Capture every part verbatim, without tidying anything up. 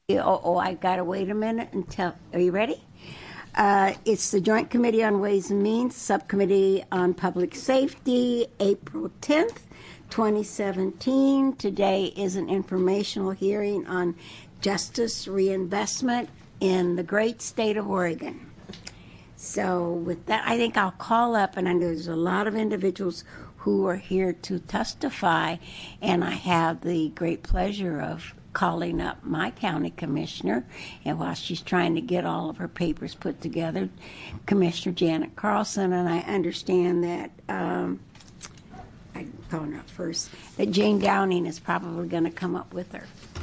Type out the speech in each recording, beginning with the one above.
Oh, oh, I gotta wait a minute until. Are you ready? Uh, it's the Joint Committee on Ways and Means, Subcommittee on Public Safety, April tenth, twenty seventeen. Today is an informational hearing on justice reinvestment in the great state of Oregon. So with that, I think I'll call up, and I know there's a lot of individuals who are here to testify, and I have the great pleasure of calling up my county commissioner, and while she's trying to get all of her papers put together, Commissioner Janet Carlson, and I understand that, um, I'm calling her up first, that Jane Downing is probably going to come up with her.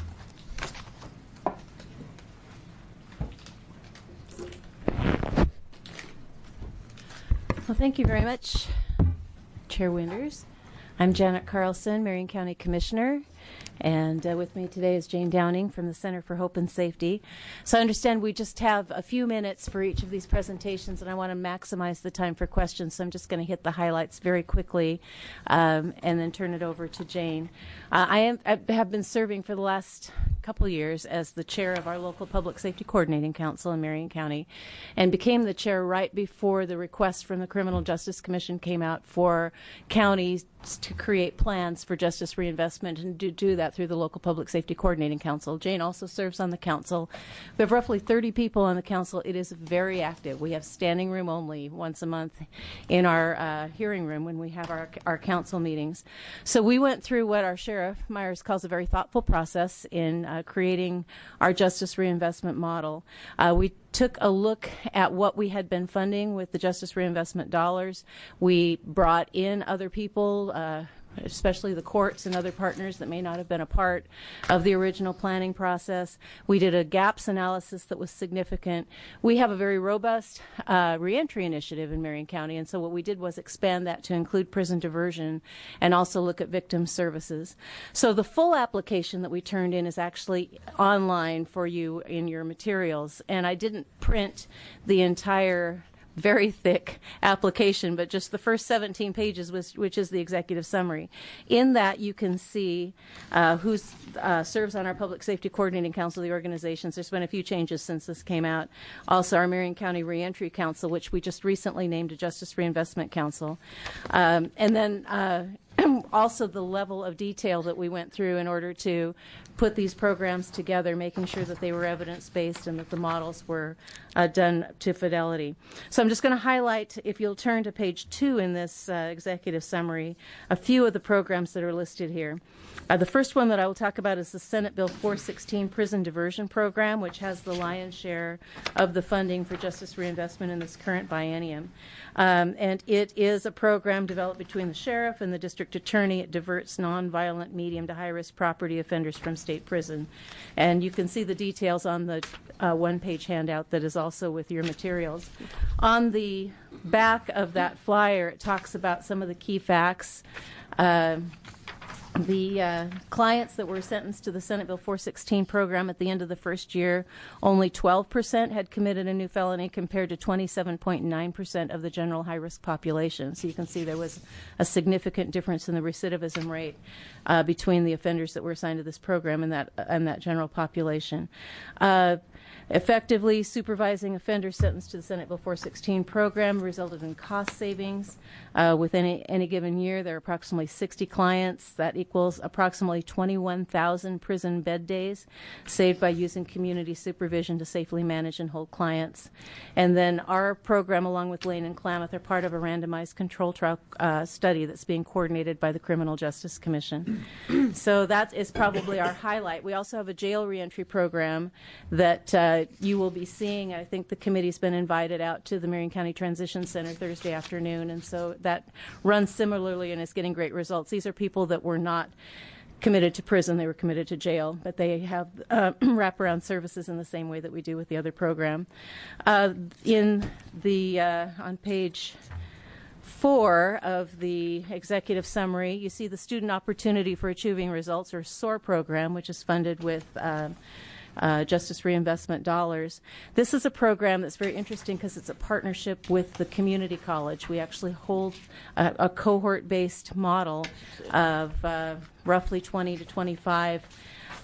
Well, thank you very much, Chair Winters. I'm Janet Carlson, Marion County Commissioner, and uh, with me today is Jane Downing from the Center for Hope and Safety. So I understand we just have a few minutes for each of these presentations, and I want to maximize the time for questions, so I'm just going to hit the highlights very quickly um, and then turn it over to Jane. Uh, I, am, I have been serving for the last couple years as the chair of our local Public Safety Coordinating Council in Marion County, and became the chair right before the request from the Criminal Justice Commission came out for counties to create plans for justice reinvestment, and to do that through the local Public Safety Coordinating Council. Jane also serves on the council. We have roughly thirty people on the council. It is very active. We have standing room only once a month in our uh, hearing room when we have our, our council meetings. So we went through what our Sheriff Myers calls a very thoughtful process in uh, creating our justice reinvestment model. Uh, we took a look at what we had been funding with the justice reinvestment dollars. We brought in other people, uh, especially the courts and other partners that may not have been a part of the original planning process. We did a gaps analysis that was significant. We have a very robust uh, reentry initiative in Marion County, and so what we did was expand that to include prison diversion and also look at victim services. So the full application that we turned in is actually online for you in your materials, and I didn't print the entire very thick application, but just the first seventeen pages, which, which is the executive summary. In that, you can see uh, who uh, serves on our Public Safety Coordinating Council, the organizations. There's been a few changes since this came out. Also, our Marion County Reentry Council, which we just recently named a Justice Reinvestment Council. Um, and then uh, also the level of detail that we went through in order to put these programs together, making sure that they were evidence-based and that the models were uh, done to fidelity. So I'm just going to highlight, if you'll turn to page two in this uh, executive summary, a few of the programs that are listed here. Uh, the first one that I will talk about is the Senate Bill four sixteen Prison Diversion Program, which has the lion's share of the funding for justice reinvestment in this current biennium. Um, and it is a program developed between the sheriff and the district attorney. It diverts nonviolent, medium to high-risk property offenders from state prison. And you can see the details on the uh, one-page handout that is also with your materials. On the back of that flyer, it talks about some of the key facts. Uh, The uh, clients that were sentenced to the Senate Bill four sixteen program at the end of the first year, only twelve percent had committed a new felony compared to twenty-seven point nine percent of the general high-risk population. So you can see there was a significant difference in the recidivism rate uh, between the offenders that were assigned to this program and that, and that general population. Uh, Effectively supervising offenders sentenced to the Senate Bill four sixteen program resulted in cost savings. Uh, within any, any given year, there are approximately sixty clients. That equals approximately twenty-one thousand prison bed days saved by using community supervision to safely manage and hold clients. And then our program, along with Lane and Klamath, are part of a randomized control trial uh, study that's being coordinated by the Criminal Justice Commission. So that is probably our highlight. We also have a jail reentry program that uh, you will be seeing. I think the committee's been invited out to the Marion County Transition Center Thursday afternoon, and so that runs similarly and is getting great results. These are people that were not committed to prison, they were committed to jail, but they have uh, wraparound services in the same way that we do with the other program. Uh, in the, uh, on page four of the executive summary, you see the Student Opportunity for Achieving Results, or SOAR program, which is funded with uh, Uh, justice reinvestment dollars. This is a program that's very interesting because it's a partnership with the community college. We actually hold a, a cohort-based model of uh, roughly twenty to twenty-five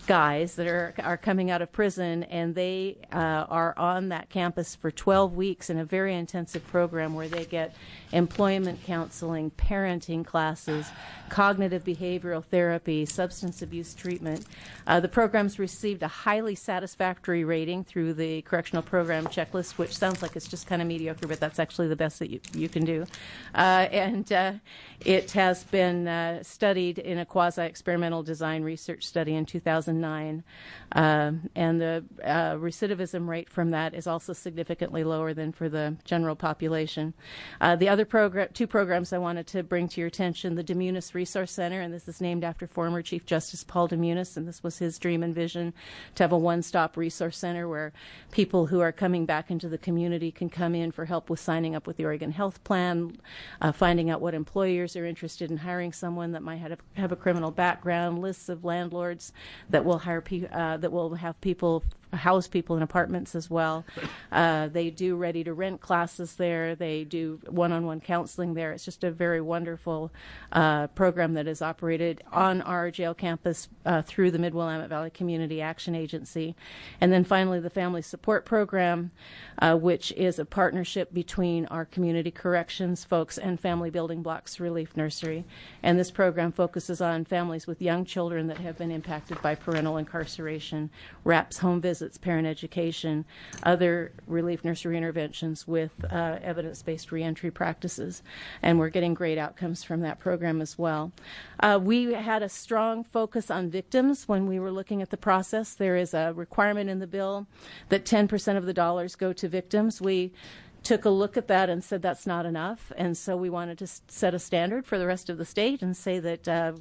guys that are are coming out of prison, and they uh, are on that campus for twelve weeks in a very intensive program where they get employment counseling, parenting classes, cognitive behavioral therapy, substance abuse treatment. Uh, the program's received a highly satisfactory rating through the Correctional Program Checklist, which sounds like it's just kind of mediocre, but that's actually the best that you, you can do. Uh, and uh, it has been uh, studied in a quasi-experimental design research study in two thousand nine, uh, and the uh, recidivism rate from that is also significantly lower than for the general population. Uh, the other program, two programs I wanted to bring to your attention, the Demunis Resource Center, and this is named after former Chief Justice Paul Demunis, and this was his dream and vision, to have a one-stop resource center where people who are coming back into the community can come in for help with signing up with the Oregon Health Plan, uh, finding out what employers are interested in hiring someone that might have, have a criminal background, lists of landlords that will hire pe- uh, that will have people house people in apartments as well. Uh, they do ready-to-rent classes there. They do one-on-one counseling there. It's just a very wonderful uh, program that is operated on our jail campus uh, through the Mid-Willamette Valley Community Action Agency. And then finally, the Family Support Program, uh, which is a partnership between our community corrections folks and Family Building Blocks Relief Nursery. And this program focuses on families with young children that have been impacted by parental incarceration, wraps home visits, parent education, other relief nursery interventions with uh, evidence-based reentry practices, and we're getting great outcomes from that program as well. Uh, we had a strong focus on victims when we were looking at the process. There is a requirement in the bill that ten percent of the dollars go to victims. We took a look at that and said that's not enough, and so we wanted to set a standard for the rest of the state and say that uh,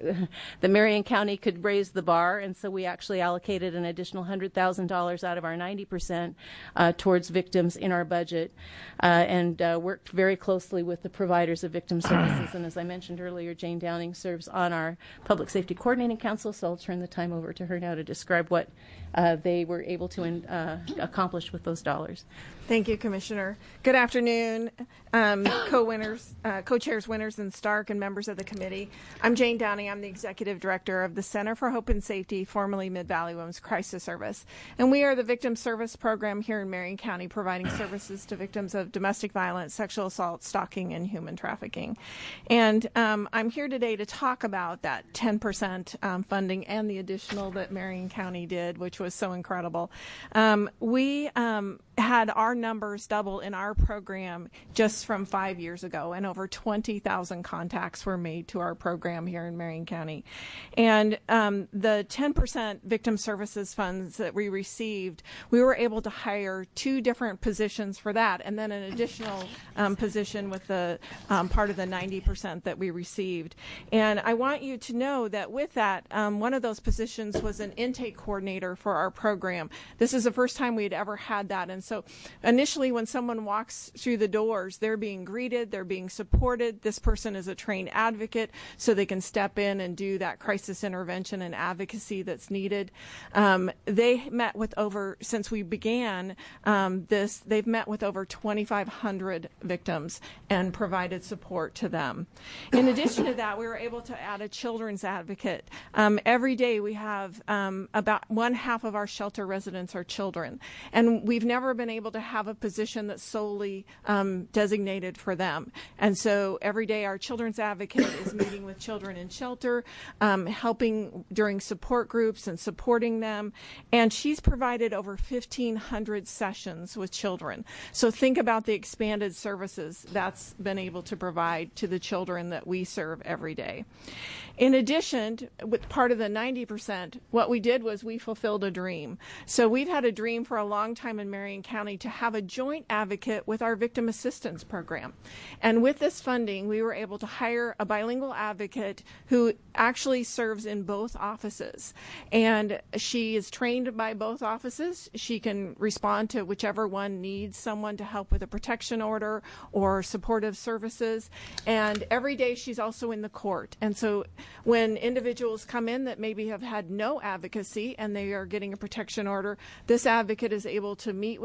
the Marion County could raise the bar, and so we actually allocated an additional one hundred thousand dollars out of our ninety percent uh, towards victims in our budget, uh, and uh, worked very closely with the providers of victim services. And as I mentioned earlier, Jane Downing serves on our Public Safety Coordinating Council, so I'll turn the time over to her now to describe what uh, they were able to uh, accomplish with those dollars. Thank you, Commissioner. Good afternoon, um, co-winners, uh, co-chairs Winters and Stark, and members of the committee. I'm Jane Downing. I'm the Executive Director of the Center for Hope and Safety, formerly Mid-Valley Women's Crisis Service. And we are the victim service program here in Marion County, providing services to victims of domestic violence, sexual assault, stalking, and human trafficking. And um, I'm here today to talk about that ten percent um, funding and the additional that Marion County did, which was so incredible. Um, we um, had our numbers double in our program just from five years ago, and over twenty thousand contacts were made to our program here in Marion County. And um, the ten percent victim services funds that we received, we were able to hire two different positions for that, and then an additional um, position with the um, part of the ninety percent that we received. And I want you to know that with that, um, one of those positions was an intake coordinator for our program. This is the first time we had ever had that, and so initially when someone walks through the doors, they're being greeted, they're being supported. This person is a trained advocate, so they can step in and do that crisis intervention and advocacy that's needed. Um, they met with over, since we began um, this, they've met with over twenty-five hundred victims and provided support to them. In addition to that, we were able to add a children's advocate. Um, every day we have um, about one half of our shelter residents are children, and we've never been able to have a position that's solely um, designated for them. And so every day our children's advocate is meeting with children in shelter, um, helping during support groups and supporting them. And she's provided over fifteen hundred sessions with children. So think about the expanded services that's been able to provide to the children that we serve every day. In addition, with part of the ninety percent, what we did was we fulfilled a dream. So we've had a dream for a long time in Marion County to have a joint advocate with our victim assistance program. And with this funding, we were able to hire a bilingual advocate who actually serves in both offices. And she is trained by both offices. She can respond to whichever one needs someone to help with a protection order or supportive services. And every day she's also in the court. And so when individuals come in that maybe have had no advocacy and they are getting a protection order, this advocate is able to meet with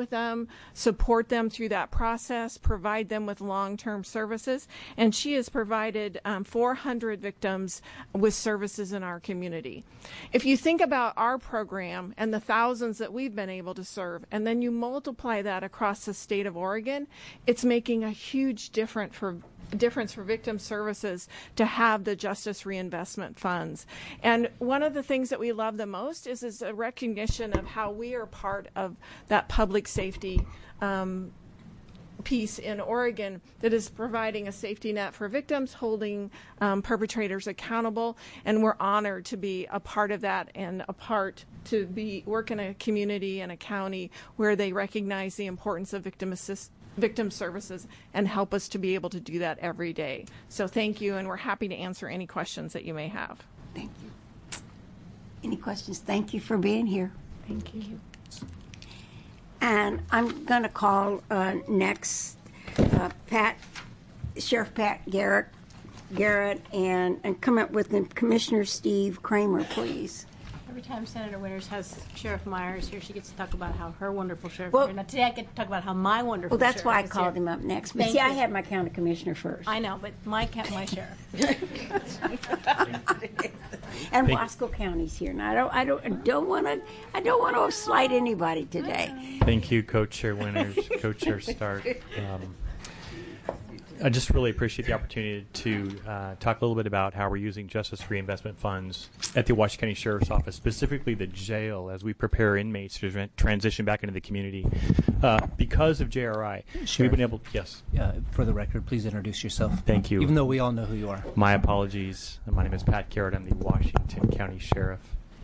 with them, support them through that process, provide them with long-term services. And she has provided um, four hundred victims with services in our community. If you think about our program and the thousands that we've been able to serve, and then you multiply that across the state of Oregon, it's making a huge difference for difference for victim services to have the Justice Reinvestment Funds. And one of the things that we love the most is, is a recognition of how we are part of that public safety um, piece in Oregon that is providing a safety net for victims, holding um, perpetrators accountable, and we're honored to be a part of that and a part to be work in a community and a county where they recognize the importance of victim assist victim services and help us to be able to do that every day. So thank you, and we're happy to answer any questions that you may have. Thank you. Any questions? Thank you for being here. Thank you. And I'm going to call uh, next uh, Pat, Sheriff Pat Garrett, Garrett, and, and come up with them, Commissioner Steve Kramer, please. Every time Senator Winters has Sheriff Myers here, she gets to talk about how her wonderful sheriff Well- is here. Now, today I get to talk about how my wonderful Well, that's sheriff why I is called here. him up next. But Thank see, I you. had my county commissioner first. I know, but my ca- my sheriff. And Wasco County's here. And I don't, I don't, I don't want to, I don't want to slight anybody today. Thank you, Co-Chair Winters, Co-Chair Stark. Um, I just really appreciate the opportunity to uh, talk a little bit about how we're using Justice Reinvestment Funds at the Washington County Sheriff's Office, specifically the jail, as we prepare inmates to tra- transition back into the community. Uh, because of J R I, Sheriff. we've been able. Yes. Uh, for the record, please introduce yourself. Thank you. Even though we all know who you are. My apologies. My name is Pat Garrett. I'm the Washington County Sheriff.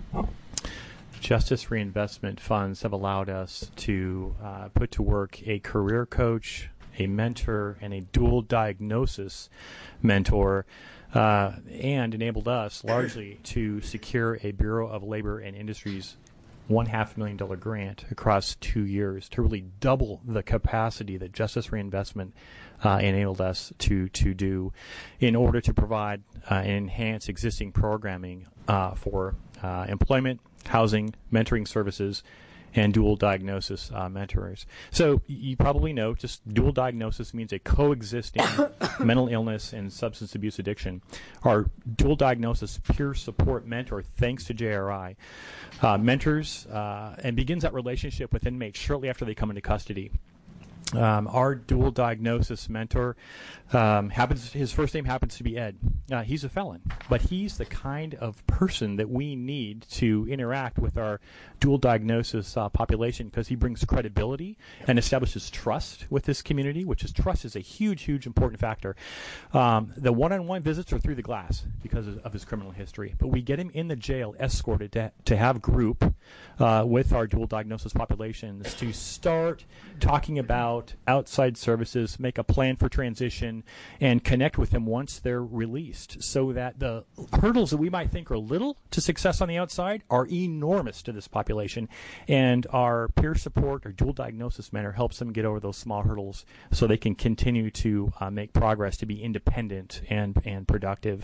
Justice Reinvestment Funds have allowed us to uh, put to work a career coach, a mentor, and a dual diagnosis mentor, uh, and enabled us largely to secure a Bureau of Labor and Industries one half million dollar grant across two years to really double the capacity that Justice Reinvestment uh, enabled us to to do in order to provide uh, and enhance existing programming uh, for uh, employment, housing, mentoring services, and dual diagnosis uh, mentors. So you probably know just dual diagnosis means a coexisting mental illness and substance abuse addiction. Our dual diagnosis peer support mentor, thanks to J R I, uh, mentors uh, and begins that relationship with inmates shortly after they come into custody. Um, our dual diagnosis mentor um, happens. His first name happens to be Ed. Uh, he's a felon, but he's the kind of person that we need to interact with our dual diagnosis uh, population because he brings credibility and establishes trust with this community, which is trust is a huge, huge important factor. Um, the one-on-one visits are through the glass because of, of his criminal history, but we get him in the jail escorted to, to have group uh, with our dual diagnosis populations to start talking about outside services, make a plan for transition, and connect with them once they're released so that the hurdles that we might think are little to success on the outside are enormous to this population. And our peer support or dual diagnosis mentor helps them get over those small hurdles so they can continue to uh, make progress to be independent and, and productive.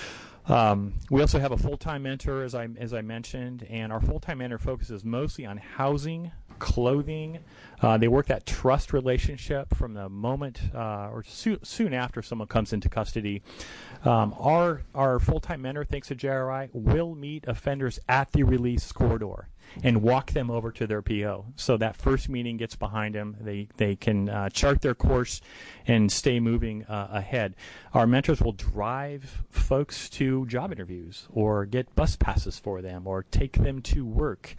Um, we also have a full-time mentor, as I as I mentioned, and our full-time mentor focuses mostly on housing, clothing. Uh, they work that trust relationship from the moment uh, or so, soon after someone comes into custody. Um, our our full-time mentor, thanks to J R I, will meet offenders at the release corridor and walk them over to their P O. So that first meeting gets behind them. They they can uh, chart their course and stay moving uh, ahead. Our mentors will drive folks to job interviews or get bus passes for them or take them to work.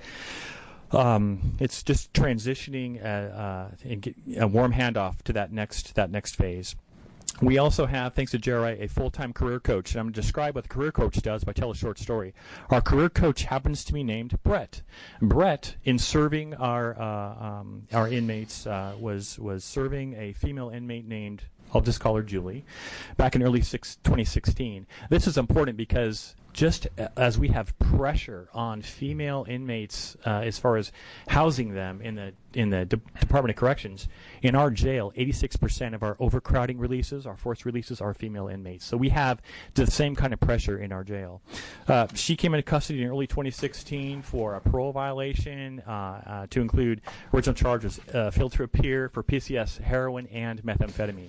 Um, it's just transitioning uh, uh, and get a warm handoff to that next that next phase. We also have, thanks to J R I, a full-time career coach. And I'm going to describe what the career coach does by tell a short story. Our career coach happens to be named Brett. Brett, in serving our uh, um, our inmates, uh, was was serving a female inmate named, I'll just call her Julie, back in early six, twenty sixteen. This is important because just as we have pressure on female inmates uh, as far as housing them in the in the De- Department of Corrections, in our jail, eighty-six percent of our overcrowding releases, our forced releases, are female inmates. So we have the same kind of pressure in our jail. Uh, she came into custody in early twenty sixteen for a parole violation uh, uh, to include original charges, uh, failed to appear for P C S, heroin, and methamphetamine.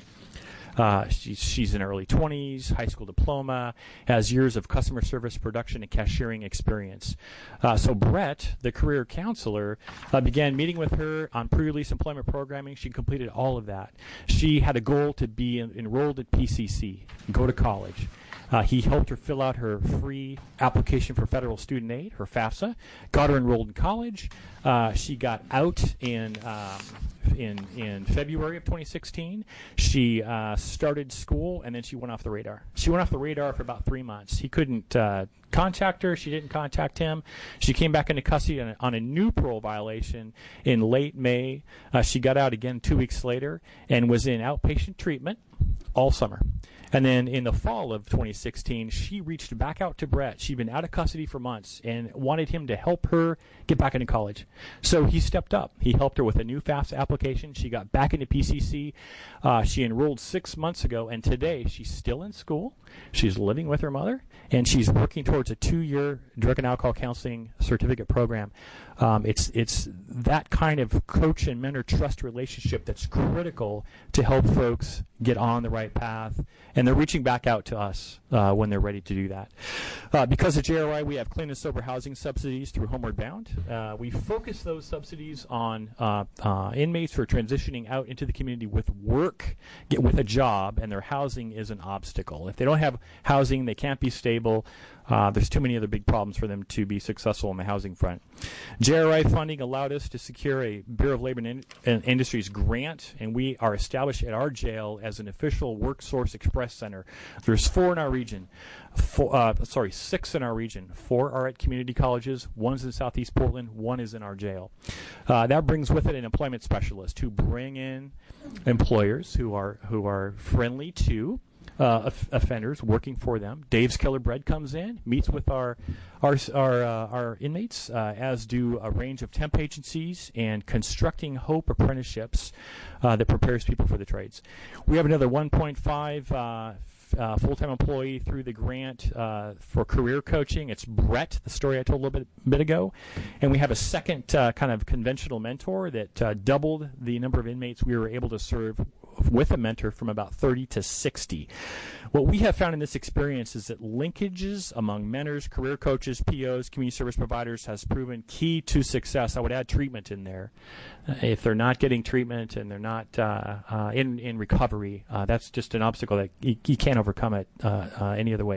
Uh, she's, she's in her early twenties, high school diploma, has years of customer service, production, and cashiering experience. Uh, so Brett, the career counselor, uh, began meeting with her on pre-release employment programming. She completed all of that. She had a goal to be en- enrolled at P C C, go to college. Uh, he helped her fill out her free application for federal student aid, her FAFSA, got her enrolled in college. Uh, she got out in um, in in February of twenty sixteen. She uh, started school, and then she went off the radar. She went off the radar for about three months. He couldn't uh, contact her. She didn't contact him. She came back into custody on a, on a new parole violation in late May. Uh, she got out again two weeks later and was in outpatient treatment all summer. And then in the fall of twenty sixteen, she reached back out to Brett. She'd been out of custody for months and wanted him to help her get back into college. So he stepped up. He helped her with a new FAFSA application. She got back into P C C. Uh, she enrolled six months ago, and today she's still in school. She's living with her mother, and she's working towards a two-year drug and alcohol counseling certificate program. Um, it's it's that kind of coach and mentor trust relationship that's critical to help folks get on the right path, and they're reaching back out to us uh, when they're ready to do that. Uh, because of J R I, we have clean and sober housing subsidies through Homeward Bound. Uh, we focus those subsidies on uh, uh, inmates who are transitioning out into the community with work, get with a job, and their housing is an obstacle. If they don't have housing, they can't be stable. Uh, there's too many other big problems for them to be successful on the housing front. J R I funding allowed us to secure a Bureau of Labor and, In- and Industries grant, and we are established at our jail as an official WorkSource Express Center. There's four in our region. Four, uh, sorry, six in our region. Four are at community colleges. One's in Southeast Portland. One is in our jail. Uh, that brings with it an employment specialist to bring in employers who are who are friendly to Uh, off- offenders working for them. Dave's Killer Bread comes in, meets with our our our, uh, our inmates, uh, as do a range of temp agencies and Constructing Hope apprenticeships uh, that prepares people for the trades. We have another one point five uh, f- uh, full-time employee through the grant uh, for career coaching. It's Brett, the story I told a little bit, bit ago. And we have a second uh, kind of conventional mentor that uh, doubled the number of inmates we were able to serve with a mentor from about thirty to sixty. What we have found in this experience is that linkages among mentors, career coaches, P Os, community service providers has proven key to success. I would add treatment in there. Uh, if they're not getting treatment and they're not uh, uh, in, in recovery, uh, that's just an obstacle that you, you can't overcome it uh, uh, any other way.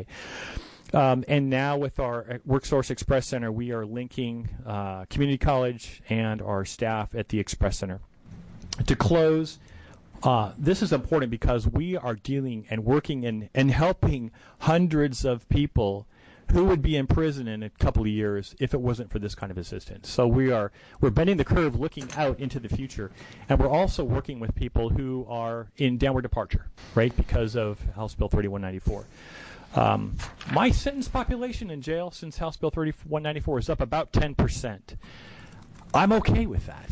Um, and now with our WorkSource Express Center, we are linking uh, community college and our staff at the Express Center. To close, Uh, this is important because we are dealing and working and, and helping hundreds of people who would be in prison in a couple of years if it wasn't for this kind of assistance. So we are we're bending the curve, looking out into the future, and we're also working with people who are in downward departure, right, because of House Bill thirty-one ninety-four. Um, my sentence population in jail since House Bill thirty-one ninety-four is up about ten percent. I'm okay with that.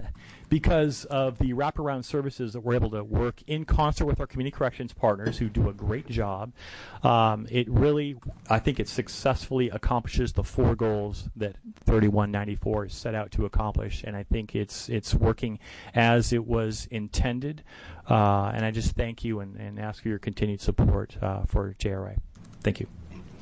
Because of the wraparound services that we're able to work in concert with our community corrections partners who do a great job. Um, it really, I think it successfully accomplishes the four goals that thirty-one ninety-four set out to accomplish, and I think it's it's working as it was intended. Uh, and I just thank you and, and ask for your continued support uh, for J R I. Thank you.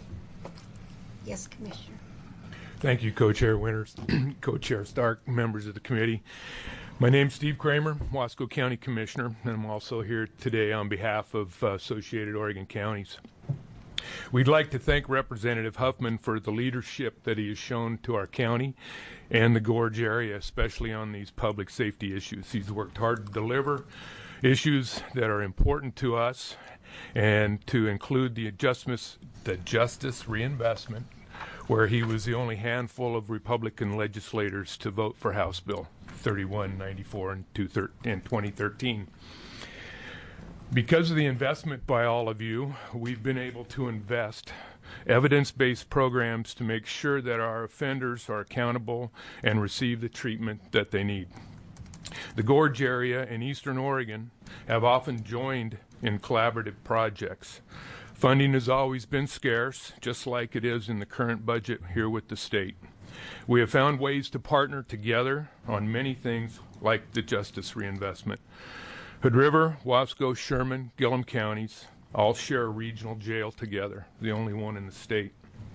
Yes, Commissioner. Thank you, Co-Chair Winters, Co-Chair Stark, members of the committee. My name's Steve Kramer, Wasco County Commissioner, and I'm also here today on behalf of uh, Associated Oregon Counties. We'd like to thank Representative Huffman for the leadership that he has shown to our county and the Gorge area, especially on these public safety issues. He's worked hard to deliver issues that are important to us and to include the adjustments, the justice reinvestment, where he was the only handful of Republican legislators to vote for House Bill thirty-one ninety-four in twenty thirteen. Because of the investment by all of you, we've been able to invest evidence-based programs to make sure that our offenders are accountable and receive the treatment that they need. The Gorge area in Eastern Oregon have often joined in collaborative projects. Funding has always been scarce, just like it is in the current budget here with the state. We have found ways to partner together on many things like the justice reinvestment. Hood River, Wasco, Sherman, Gillum counties all share a regional jail together, the only one in the state.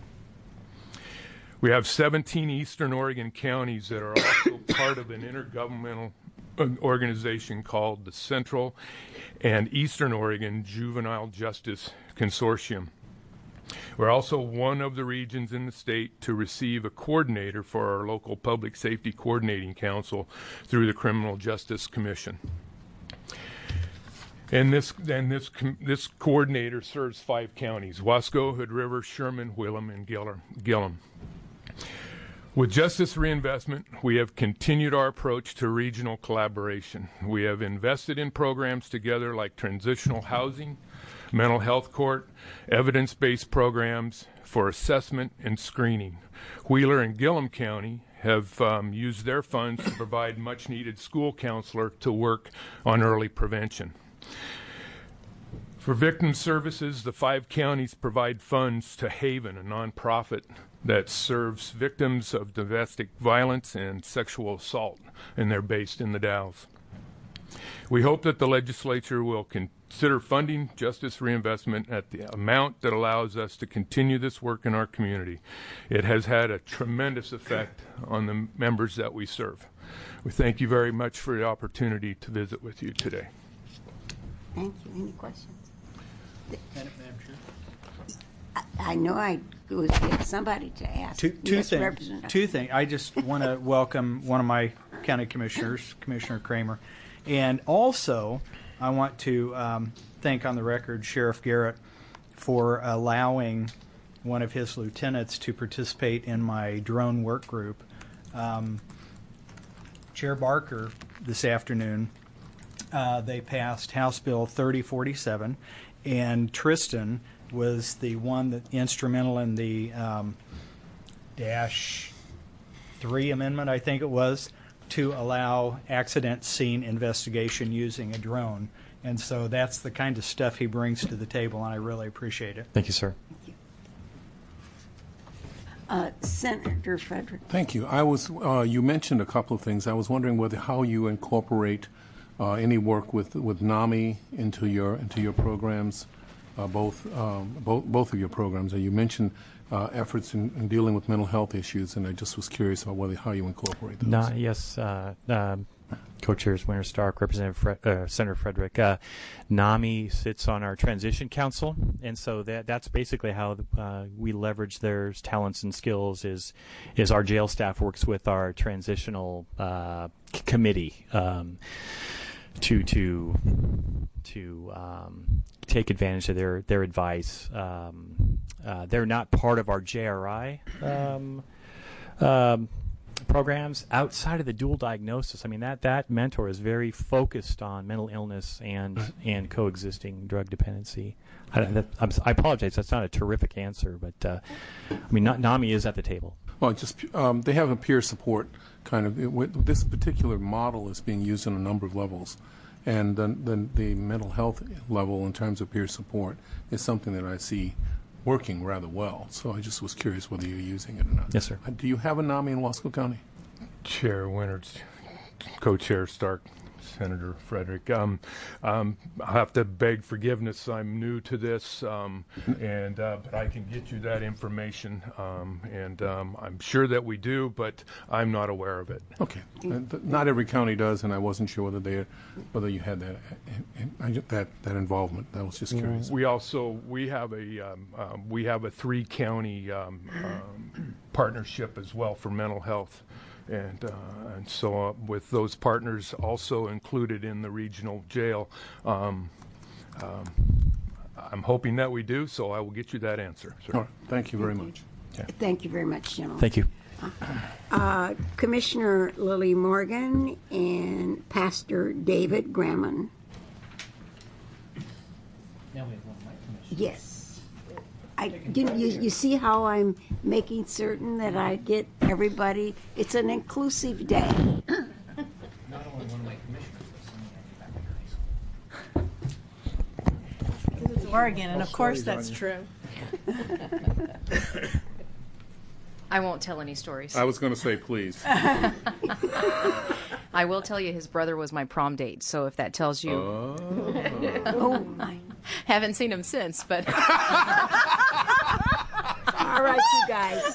We have seventeen Eastern Oregon counties that are also part of an intergovernmental organization called the Central and Eastern Oregon Juvenile Justice Consortium. We're also one of the regions in the state to receive a coordinator for our local Public Safety Coordinating Council through the Criminal Justice Commission. And this and this this coordinator serves five counties: Wasco, Hood River, Sherman, Wheelam, and Gillum. With justice reinvestment, we have continued our approach to regional collaboration. We have invested in programs together like transitional housing, mental health court, evidence-based programs for assessment and screening. Wheeler and Gillum County have um, used their funds to provide much-needed school counselor to work on early prevention. For victim services, the five counties provide funds to Haven, a nonprofit that serves victims of domestic violence and sexual assault, and they're based in the Dalles. We hope that the legislature will consider funding justice reinvestment at the amount that allows us to continue this work in our community. It has had a tremendous effect on the members that we serve. We thank you very much for the opportunity to visit with you today. Thank you. Any questions? Madam Chair. I, I know I was get somebody to ask. Two, two Yes, things. Representative. Two things. I just want to welcome one of my county commissioners, Commissioner Kramer, and also I want to um, thank on the record Sheriff Garrett for allowing one of his lieutenants to participate in my drone work group. Um, Chair Barker this afternoon, uh, they passed House Bill thirty forty-seven, and Tristan was the one that instrumental in the um, dash three amendment, I think it was, to allow accident scene investigation using a drone. And so that's the kind of stuff he brings to the table, and I really appreciate it. Thank you, sir. Uh, Senator Frederick. Thank you. I was. Uh, you mentioned a couple of things. I was wondering whether how you incorporate uh, any work with with NAMI into your into your programs, uh, both um, both both of your programs. And you mentioned uh, efforts in, in dealing with mental health issues, and I just was curious about whether how you incorporate those. No, yes, uh, um, Co-Chairs Winter Stark, Representative Fre- uh, Senator Frederick. Uh, NAMI sits on our Transition Council, and so that that's basically how uh, we leverage their talents and skills. Is is our jail staff works with our transitional uh, c- committee um, to to to um, take advantage of their their advice. Um, uh, they're not part of our J R I. Um, um, programs outside of the dual diagnosis. I mean, that, that mentor is very focused on mental illness and and coexisting drug dependency. I, that, I'm, I apologize. That's not a terrific answer, but uh, I mean, NAMI is at the table. Well, just um, they have a peer support kind of. It, this particular model is being used on a number of levels, and then the, the mental health level in terms of peer support is something that I see working rather well. So I just was curious whether you're using it or not. Yes, sir. Uh, do you have a NAMI in Wasco County? Chair Winters, Co-Chair Stark, Senator Frederick. Um, um, I have to beg forgiveness. I'm new to this, um, and uh, but I can get you that information, um, and um, I'm sure that we do, but I'm not aware of it. Okay. Uh, th- not every county does, and I wasn't sure whether they, whether you had that uh, uh, that that involvement. I was just curious. We also we have a um, um, we have a three county um, um, partnership as well for mental health. And, uh, and so uh, with those partners also included in the regional jail, um, um, I'm hoping that we do, so I will get you that answer, sir. All right. Thank you very much. Yeah. Thank you very much, gentlemen. Thank you. Uh, Commissioner Lily Morgan and Pastor David Grammon. Now we have one of my commissioners. Yes. I, you, you, you see how I'm making certain that I get everybody? It's an inclusive day. Not only one of my commissioners, but somebody I get back It's Oregon, and of course that's true. I won't tell any stories. I was going to say, please. I will tell you his brother was my prom date, so if that tells you. Oh. Oh, my. Haven't seen him since, but. All right, you guys.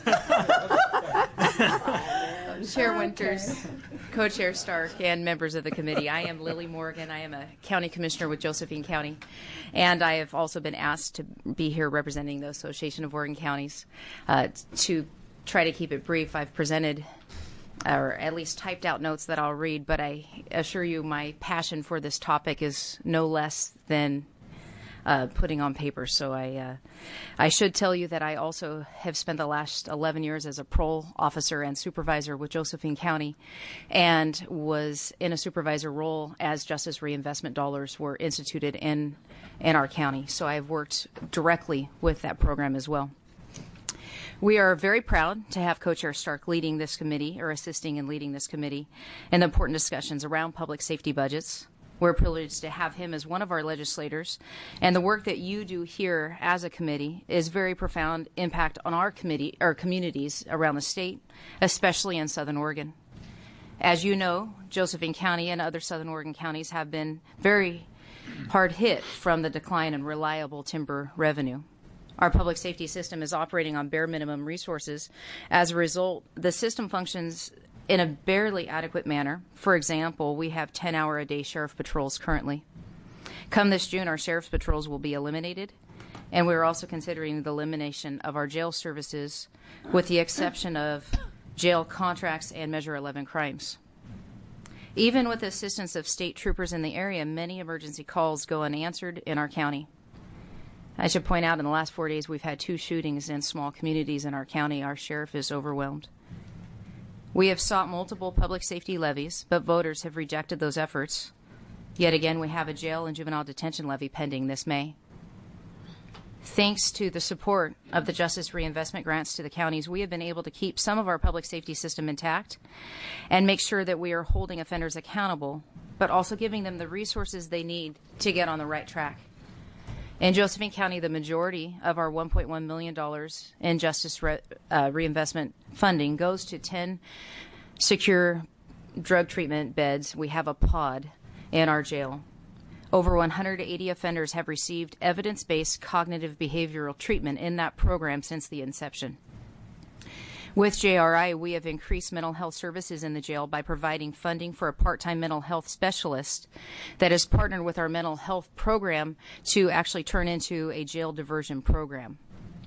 Chair Winters, Co-Chair Stark, and members of the committee. I am Lily Morgan. I am a county commissioner with Josephine County, and I have also been asked to be here representing the Association of Oregon Counties. Uh, to try to keep it brief, I've presented or at least typed out notes that I'll read, but I assure you my passion for this topic is no less than uh, putting on paper. So I uh, I should tell you that I also have spent the last eleven years as a parole officer and supervisor with Josephine County, and was in a supervisor role as justice reinvestment dollars were instituted in, in our county. So I've worked directly with that program as well. We are very proud to have Co-Chair Stark leading this committee, or assisting in leading this committee, in the important discussions around public safety budgets. We're privileged to have him as one of our legislators, and the work that you do here as a committee is very profound impact on our committee or communities around the state, especially in Southern Oregon. As you know, Josephine County and other Southern Oregon counties have been very hard hit from the decline in reliable timber revenue. Our public safety system is operating on bare minimum resources. As a result, the system functions in a barely adequate manner. For example, we have ten-hour-a-day sheriff patrols currently. Come this June, our sheriff's patrols will be eliminated, and we're also considering the elimination of our jail services, with the exception of jail contracts and Measure eleven crimes. Even with the assistance of state troopers in the area, many emergency calls go unanswered in our county. I should point out in the last four days we've had two shootings in small communities in our county. Our sheriff is overwhelmed. We have sought multiple public safety levies, but voters have rejected those efforts. Yet again, we have a jail and juvenile detention levy pending this May. Thanks to the support of the Justice Reinvestment grants to the counties, we have been able to keep some of our public safety system intact and make sure that we are holding offenders accountable, but also giving them the resources they need to get on the right track. In Josephine County, the majority of our one point one million dollars in justice re, uh, reinvestment funding goes to ten secure drug treatment beds. We have a pod in our jail. Over one hundred eighty offenders have received evidence-based cognitive behavioral treatment in that program since the inception. With J R I, we have increased mental health services in the jail by providing funding for a part-time mental health specialist that is partnered with our mental health program to actually turn into a jail diversion program.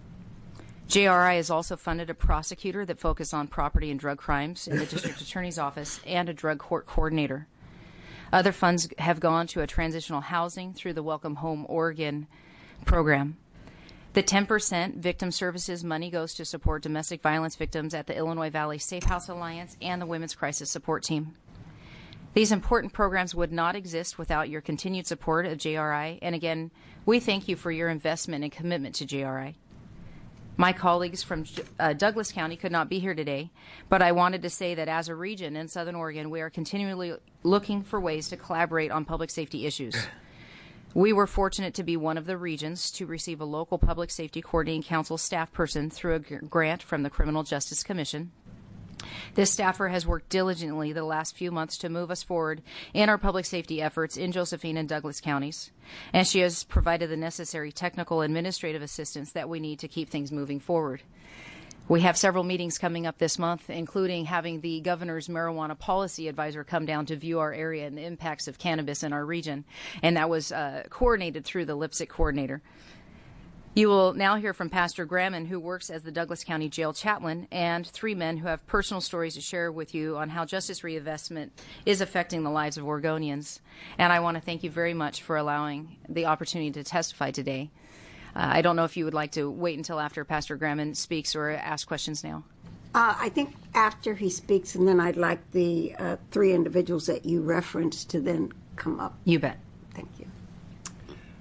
J R I has also funded a prosecutor that focuses on property and drug crimes in the district attorney's office and a drug court coordinator. Other funds have gone to a transitional housing through the Welcome Home Oregon program. The ten percent victim services money goes to support domestic violence victims at the Illinois Valley Safe House Alliance and the Women's Crisis Support Team. These important programs would not exist without your continued support of J R I, and again, we thank you for your investment and commitment to J R I. My colleagues from uh, Douglas County could not be here today, but I wanted to say that as a region in Southern Oregon, we are continually looking for ways to collaborate on public safety issues. We were fortunate to be one of the regions to receive a local Public Safety Coordinating Council staff person through a grant from the Criminal Justice Commission. This staffer has worked diligently the last few months to move us forward in our public safety efforts in Josephine and Douglas counties, and she has provided the necessary technical administrative assistance that we need to keep things moving forward. We have several meetings coming up this month, including having the governor's marijuana policy advisor come down to view our area and the impacts of cannabis in our region, and that was uh, coordinated through the Lipsick coordinator. You will now hear from Pastor Graman, who works as the Douglas County Jail chaplain, and three men who have personal stories to share with you on how justice reinvestment is affecting the lives of Oregonians. And I want to thank you very much for allowing the opportunity to testify today. Uh, I don't know if you would like to wait until after Pastor Graman speaks or ask questions now. Uh, I think after he speaks, and then I'd like the uh, three individuals that you referenced to then come up. You bet. Thank you.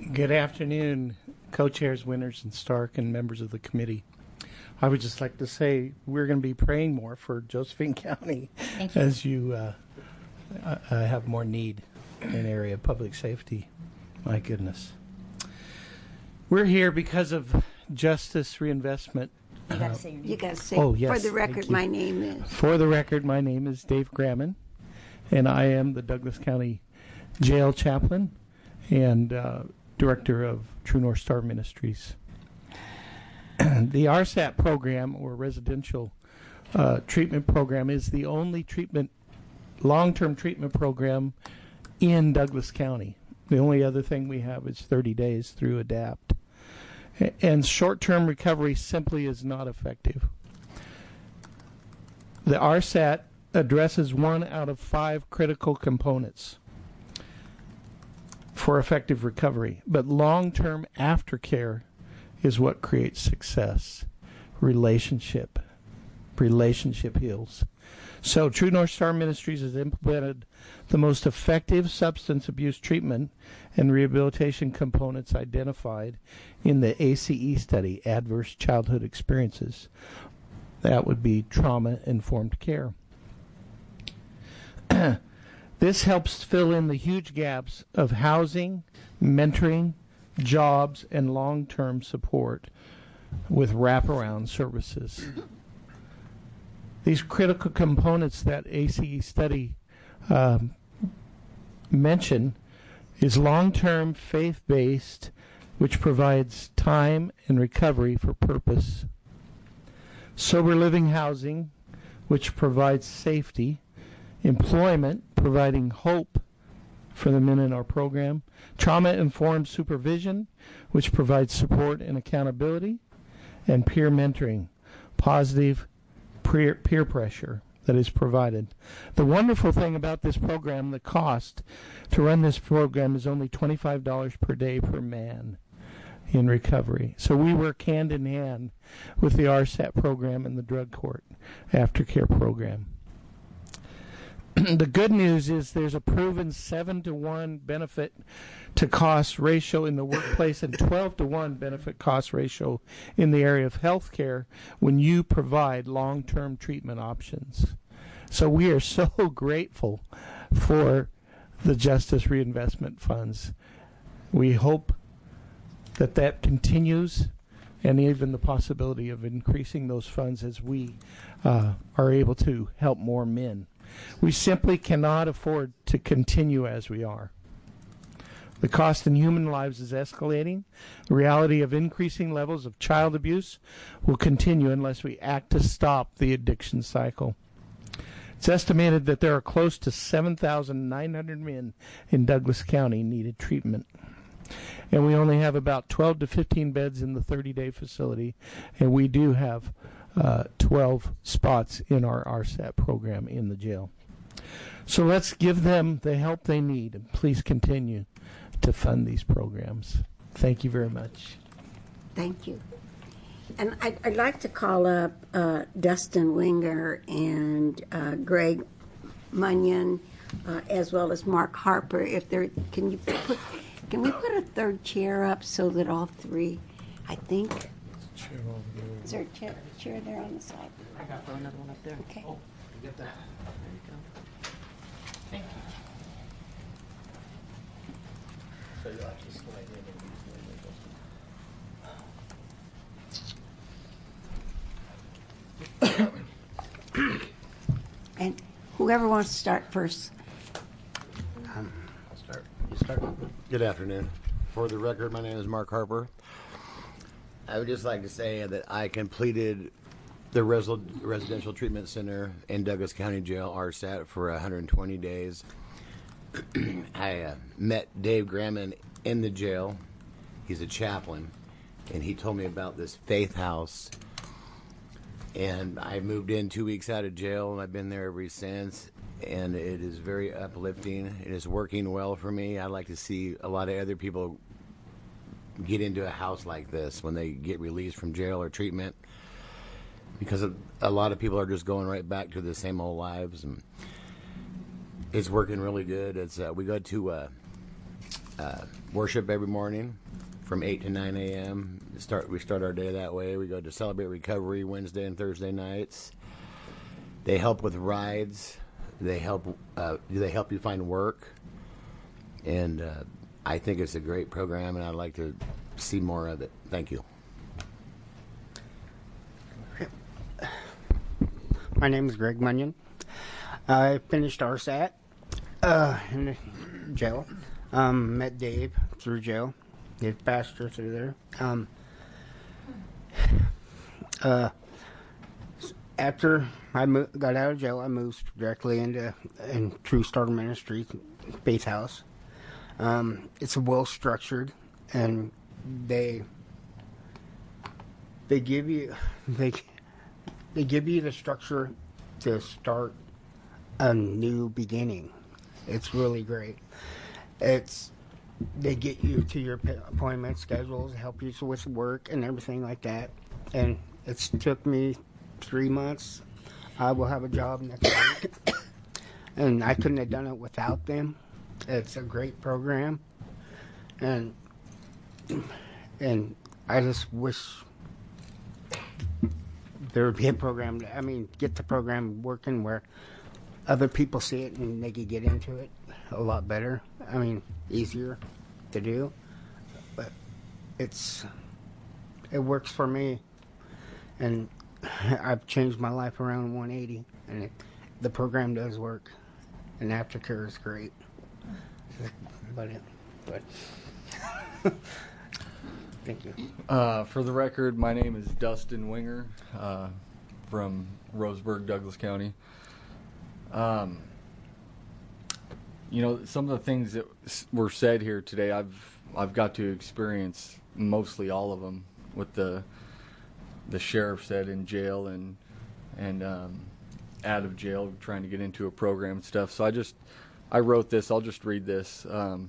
Good afternoon, co-chairs Winters and Stark and members of the committee. I would just like to say we're going to be praying more for Josephine County Thank you. as you uh, uh, have more need in the area of public safety. My goodness. We're here because of Justice Reinvestment. You got to say your name. You got to say, Oh, yes, for the thank record, you. my name is. For the record, my name is Dave Graman, and I am the Douglas County Jail Chaplain and uh, Director of True North Star Ministries. The R S A T program, or Residential uh, Treatment Program, is the only treatment, long-term treatment program in Douglas County. The only other thing we have is thirty days through ADAPT. A- And short-term recovery simply is not effective. The R S A T addresses one out of five critical components for effective recovery, but long-term aftercare is what creates success. Relationship. Relationship heals. So True North Star Ministries has implemented the most effective substance abuse treatment and rehabilitation components identified in the A C E study, Adverse Childhood Experiences. That would be trauma-informed care. This helps fill in the huge gaps of housing, mentoring, jobs, and long-term support with wraparound services. These critical components that A C E study um, mention is long-term faith-based, which provides time and recovery for purpose. Sober living housing, which provides safety. Employment, providing hope for the men in our program. Trauma-informed supervision, which provides support and accountability. And peer mentoring, positive peer, peer pressure that is provided. The wonderful thing about this program, the cost to run this program is only twenty-five dollars per day per man in recovery. So we work hand in hand with the R S A T program and the drug court aftercare program. The good news is there's a proven seven to one benefit to cost ratio in the workplace and twelve to one benefit cost ratio in the area of healthcare when you provide long-term treatment options. So we are so grateful for the Justice Reinvestment Funds. We hope that that continues, and even the possibility of increasing those funds as we uh, are able to help more men. We simply cannot afford to continue as we are. The cost in human lives is escalating. The reality of increasing levels of child abuse will continue unless we act to stop the addiction cycle. It's estimated that there are close to seven thousand nine hundred men in Douglas County needed treatment. And we only have about twelve to fifteen beds in the thirty-day facility, and we do have uh, twelve spots in our R S A T program in the jail. So let's give them the help they need, and please continue to fund these programs. Thank you very much. Thank you. And I'd, I'd like to call up uh, Dustin Winger and uh, Greg Munyon, uh, as well as Mark Harper. If they're, can you put, can we put a third chair up so that all three, I think. Is there a chair, chair there on the side? I got another one up there. Okay. Oh, you get that? There you go. Thank you. So you'll have to slide in and And whoever wants to start first. Um, I'll start. You start. Good afternoon. For the record, my name is Mark Harper. I would just like to say that I completed the res- residential treatment center in Douglas County Jail, R S A T, for one hundred twenty days. I uh, met Dave Graman in the jail. He's a chaplain, and he told me about this Faith House. And I moved in two weeks out of jail, and I've been there ever since. And it is very uplifting. It is working well for me. I'd like to see a lot of other people get into a house like this when they get released from jail or treatment, because a lot of people are just going right back to the same old lives. And it's working really good. It's uh, we go to uh, uh, worship every morning from eight to nine a.m. Start we start our day that way. We go to Celebrate Recovery Wednesday and Thursday nights. They help with rides. They help. Uh, they help you find work, and uh, I think it's a great program, and I'd like to see more of it. Thank you. My name is Greg Munyon. I finished R S A T uh, in the jail. Um, met Dave through jail. His pastor through there. Um, uh, after I mo- got out of jail, I moved directly into in True Star Ministries, Faith House. Um, it's well structured, and they they give you they they give you the structure to start a new beginning. It's really great. It's they get you to your appointment schedules, help you with work and everything like that. And it's took me three months. I will have a job next week, and I couldn't have done it without them. It's a great program, and and I just wish there would be a program. I mean, get the program working where other people see it and they could get into it a lot better. I mean, easier to do, but it's it works for me, and I've changed my life around one eighty, and it, the program does work, and aftercare is great. But, it, but thank you. Uh, for the record, my name is Dustin Winger uh, from Roseburg, Douglas County. Um, you know, some of the things that were said here today, I've I've got to experience mostly all of them. With the the sheriff said in jail and and um, out of jail, trying to get into a program and stuff. So I just I wrote this. I'll just read this. Um,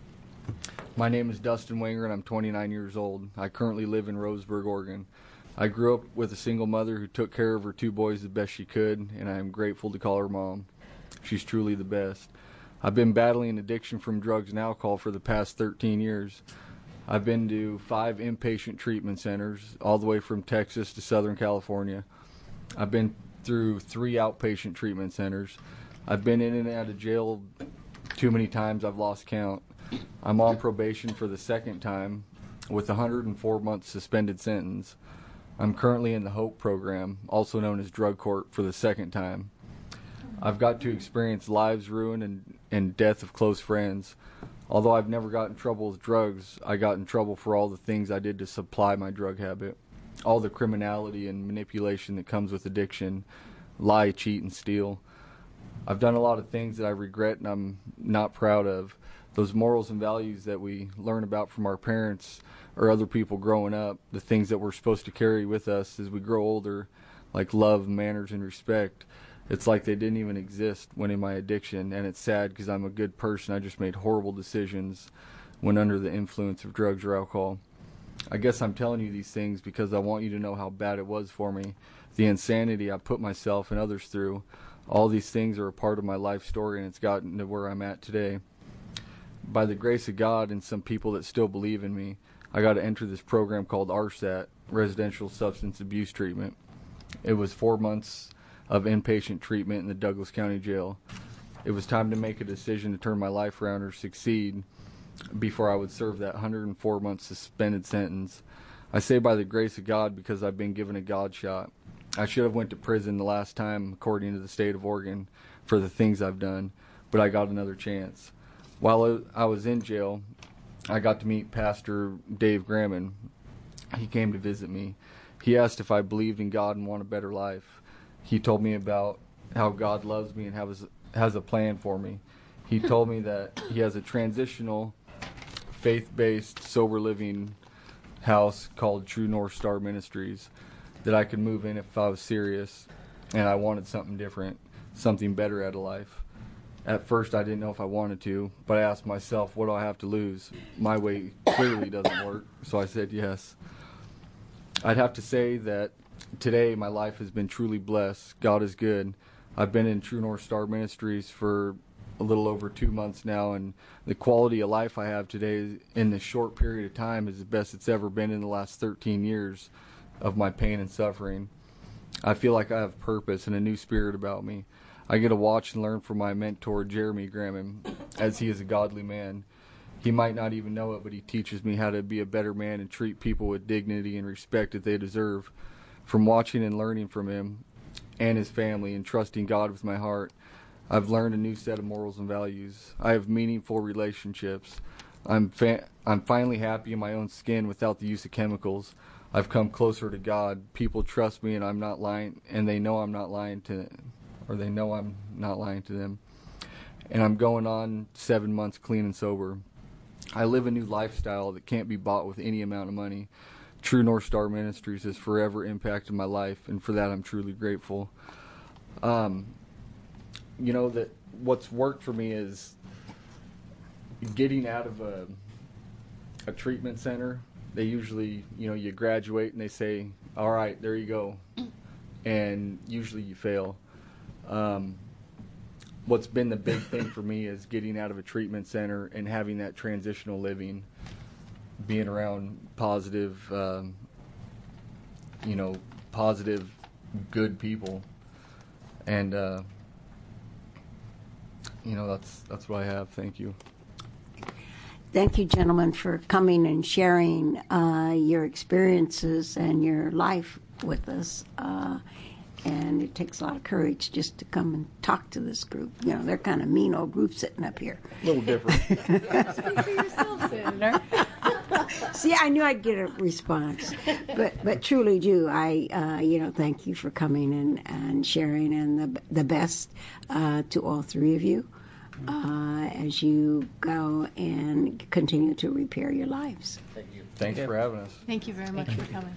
my name is Dustin Winger, and I'm twenty-nine years old. I currently live in Roseburg, Oregon. I grew up with a single mother who took care of her two boys the best she could, and I am grateful to call her mom. She's truly the best. I've been battling addiction from drugs and alcohol for the past thirteen years. I've been to five inpatient treatment centers, all the way from Texas to Southern California. I've been through three outpatient treatment centers. I've been in and out of jail too many times, I've lost count. I'm on probation for the second time with a one hundred four month suspended sentence. I'm currently in the HOPE program, also known as drug court, for the second time. I've got to experience lives ruined and, and death of close friends. Although I've never got in trouble with drugs, I got in trouble for all the things I did to supply my drug habit. All the criminality and manipulation that comes with addiction, lie, cheat, and steal. I've done a lot of things that I regret and I'm not proud of. Those morals and values that we learn about from our parents or other people growing up, the things that we're supposed to carry with us as we grow older, like love, manners, and respect, it's like they didn't even exist when in my addiction, and it's sad because I'm a good person. I just made horrible decisions when under the influence of drugs or alcohol. I guess I'm telling you these things because I want you to know how bad it was for me, the insanity I put myself and others through. All these things are a part of my life story, and it's gotten to where I'm at today. By the grace of God and some people that still believe in me, I got to enter this program called R S A T, Residential Substance Abuse Treatment. It was four months of inpatient treatment in the Douglas County Jail. It was time to make a decision to turn my life around or succeed before I would serve that one hundred four month suspended sentence. I say by the grace of God because I've been given a God shot. I should have went to prison the last time, according to the state of Oregon, for the things I've done, but I got another chance. While I was in jail, I got to meet Pastor Dave Gramman. He came to visit me. He asked if I believed in God and want a better life. He told me about how God loves me and has, has a plan for me. He told me that he has a transitional, faith-based, sober living house called True North Star Ministries that I could move in if I was serious and I wanted something different, something better out of life. At first, I didn't know if I wanted to, but I asked myself, what do I have to lose? My way clearly doesn't work, so I said yes. I'd have to say that today my life has been truly blessed. God is good. I've been in True North Star Ministries for a little over two months now, and the quality of life I have today in this short period of time is the best it's ever been in the last thirteen years of my pain and suffering. I feel like I have purpose and a new spirit about me. I get to watch and learn from my mentor, Jeremy Graham, as he is a godly man. He might not even know it, but he teaches me how to be a better man and treat people with dignity and respect that they deserve. From watching and learning from him and his family and trusting God with my heart, I've learned a new set of morals and values. I have meaningful relationships. I'm fa- I'm finally happy in my own skin without the use of chemicals. I've come closer to God. People trust me, and I'm not lying, and they know I'm not lying to, or they know I'm not lying to them. And I'm going on seven months clean and sober. I live a new lifestyle that can't be bought with any amount of money. True North Star Ministries has forever impacted my life, and for that I'm truly grateful. Um, you know, that what's worked for me is getting out of a, a treatment center. They usually, you know, you graduate and they say, all right, there you go. And usually you fail. Um, what's been the big thing for me is getting out of a treatment center and having that transitional living, being around positive, um, you know, positive, good people. And, uh, you know, that's that's what I have. Thank you. Thank you, gentlemen, for coming and sharing uh, your experiences and your life with us. Uh, and it takes a lot of courage just to come and talk to this group. You know, they're kind of mean old group sitting up here. A little different. Speak for yourself, Senator. See, I knew I'd get a response, but but truly do. I, uh, you know, thank you for coming and, and sharing, and the the best uh, to all three of you uh, as you go and continue to repair your lives. Thank you. Thanks for having us. Thank you very much for coming.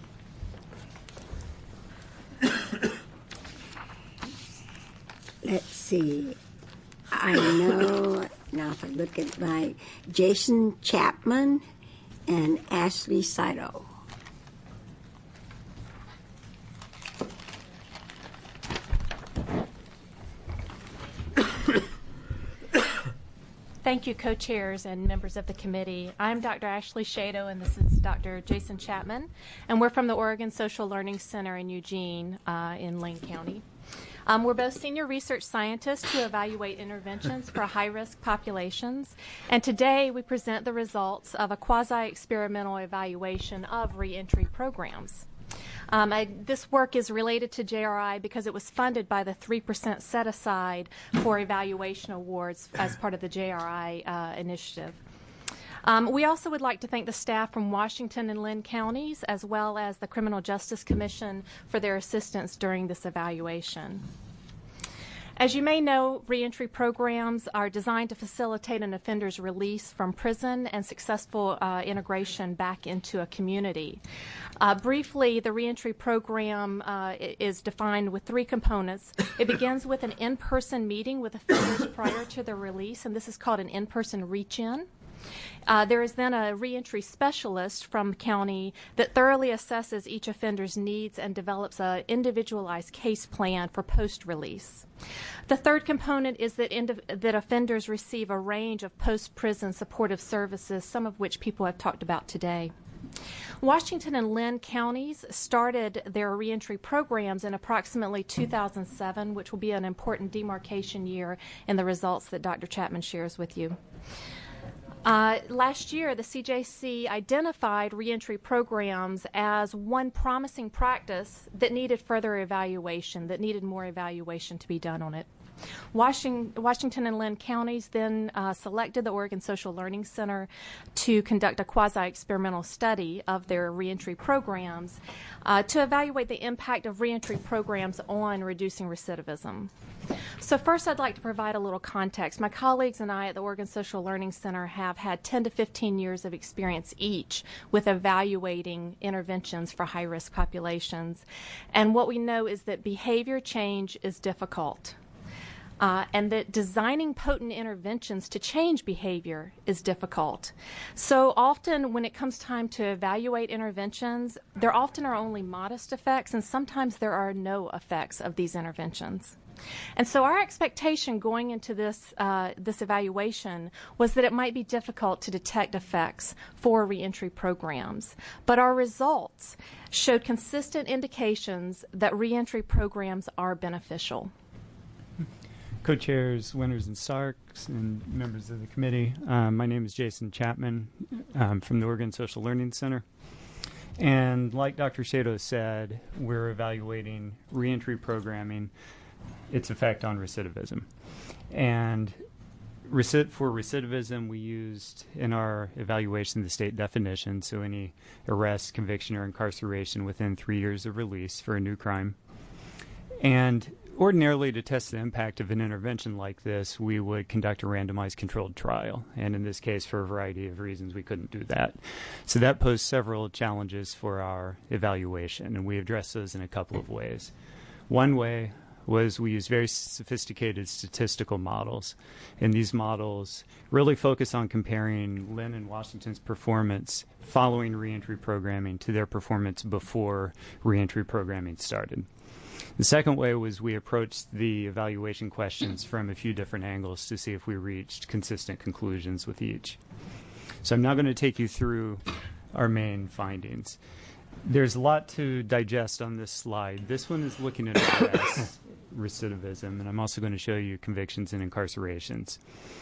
Let's see. I know now. If I look at my Jason Chapman and Ashley Saito. Thank you, co-chairs and members of the committee. I'm Doctor Ashley Saito, and this is Doctor Jason Chapman, and we're from the Oregon Social Learning Center in Eugene uh, in Lane County. Um, we're both senior research scientists who evaluate interventions for high-risk populations, and today we present the results of a quasi-experimental evaluation of reentry programs. Um, I, this work is related to J R I because it was funded by the three percent set aside for evaluation awards as part of the J R I uh, initiative. Um, we also would like to thank the staff from Washington and Linn counties, as well as the Criminal Justice Commission, for their assistance during this evaluation. As you may know, reentry programs are designed to facilitate an offender's release from prison and successful uh, integration back into a community. Uh, briefly, the reentry program uh, is defined with three components. It begins with an in-person meeting with offenders prior to their release, and this is called an in-person reach-in. Uh, there is then a reentry specialist from the county that thoroughly assesses each offender's needs and develops an individualized case plan for post-release. The third component is that, indiv- that offenders receive a range of post-prison supportive services, some of which people have talked about today. Washington and Linn counties started their reentry programs in approximately two thousand seven, which will be an important demarcation year in the results that Doctor Chapman shares with you. Uh, last year, the C J C identified reentry programs as one promising practice that needed further evaluation, that needed more evaluation to be done on it. Washington, Washington and Linn counties then uh, selected the Oregon Social Learning Center to conduct a quasi-experimental study of their reentry programs uh, to evaluate the impact of reentry programs on reducing recidivism. So first, I'd like to provide a little context. My colleagues and I at the Oregon Social Learning Center have had ten to fifteen years of experience each with evaluating interventions for high-risk populations. And what we know is that behavior change is difficult. uh, and that designing potent interventions to change behavior is difficult. So often when it comes time to evaluate interventions, there often are only modest effects, and sometimes there are no effects of these interventions. And so our expectation going into this uh, this evaluation was that it might be difficult to detect effects for reentry programs. But our results showed consistent indications that reentry programs are beneficial. Co-chairs, Winters and Starks, and members of the committee, um, my name is Jason Chapman. I'm from the Oregon Social Learning Center. And like Doctor Shado said, we're evaluating reentry programming, its effect on recidivism. And reci- for recidivism, we used in our evaluation the state definition, so any arrest, conviction, or incarceration within three years of release for a new crime. And ordinarily, to test the impact of an intervention like this, we would conduct a randomized controlled trial. And in this case, for a variety of reasons, we couldn't do that. So that posed several challenges for our evaluation, and we addressed those in a couple of ways. One way was we use very sophisticated statistical models. And these models really focus on comparing Lynn and Washington's performance following reentry programming to their performance before reentry programming started. The second way was we approached the evaluation questions from a few different angles to see if we reached consistent conclusions with each. So I'm now going to take you through our main findings. There's a lot to digest on this slide. This one is looking at arrests, recidivism, and I'm also going to show you convictions and incarcerations.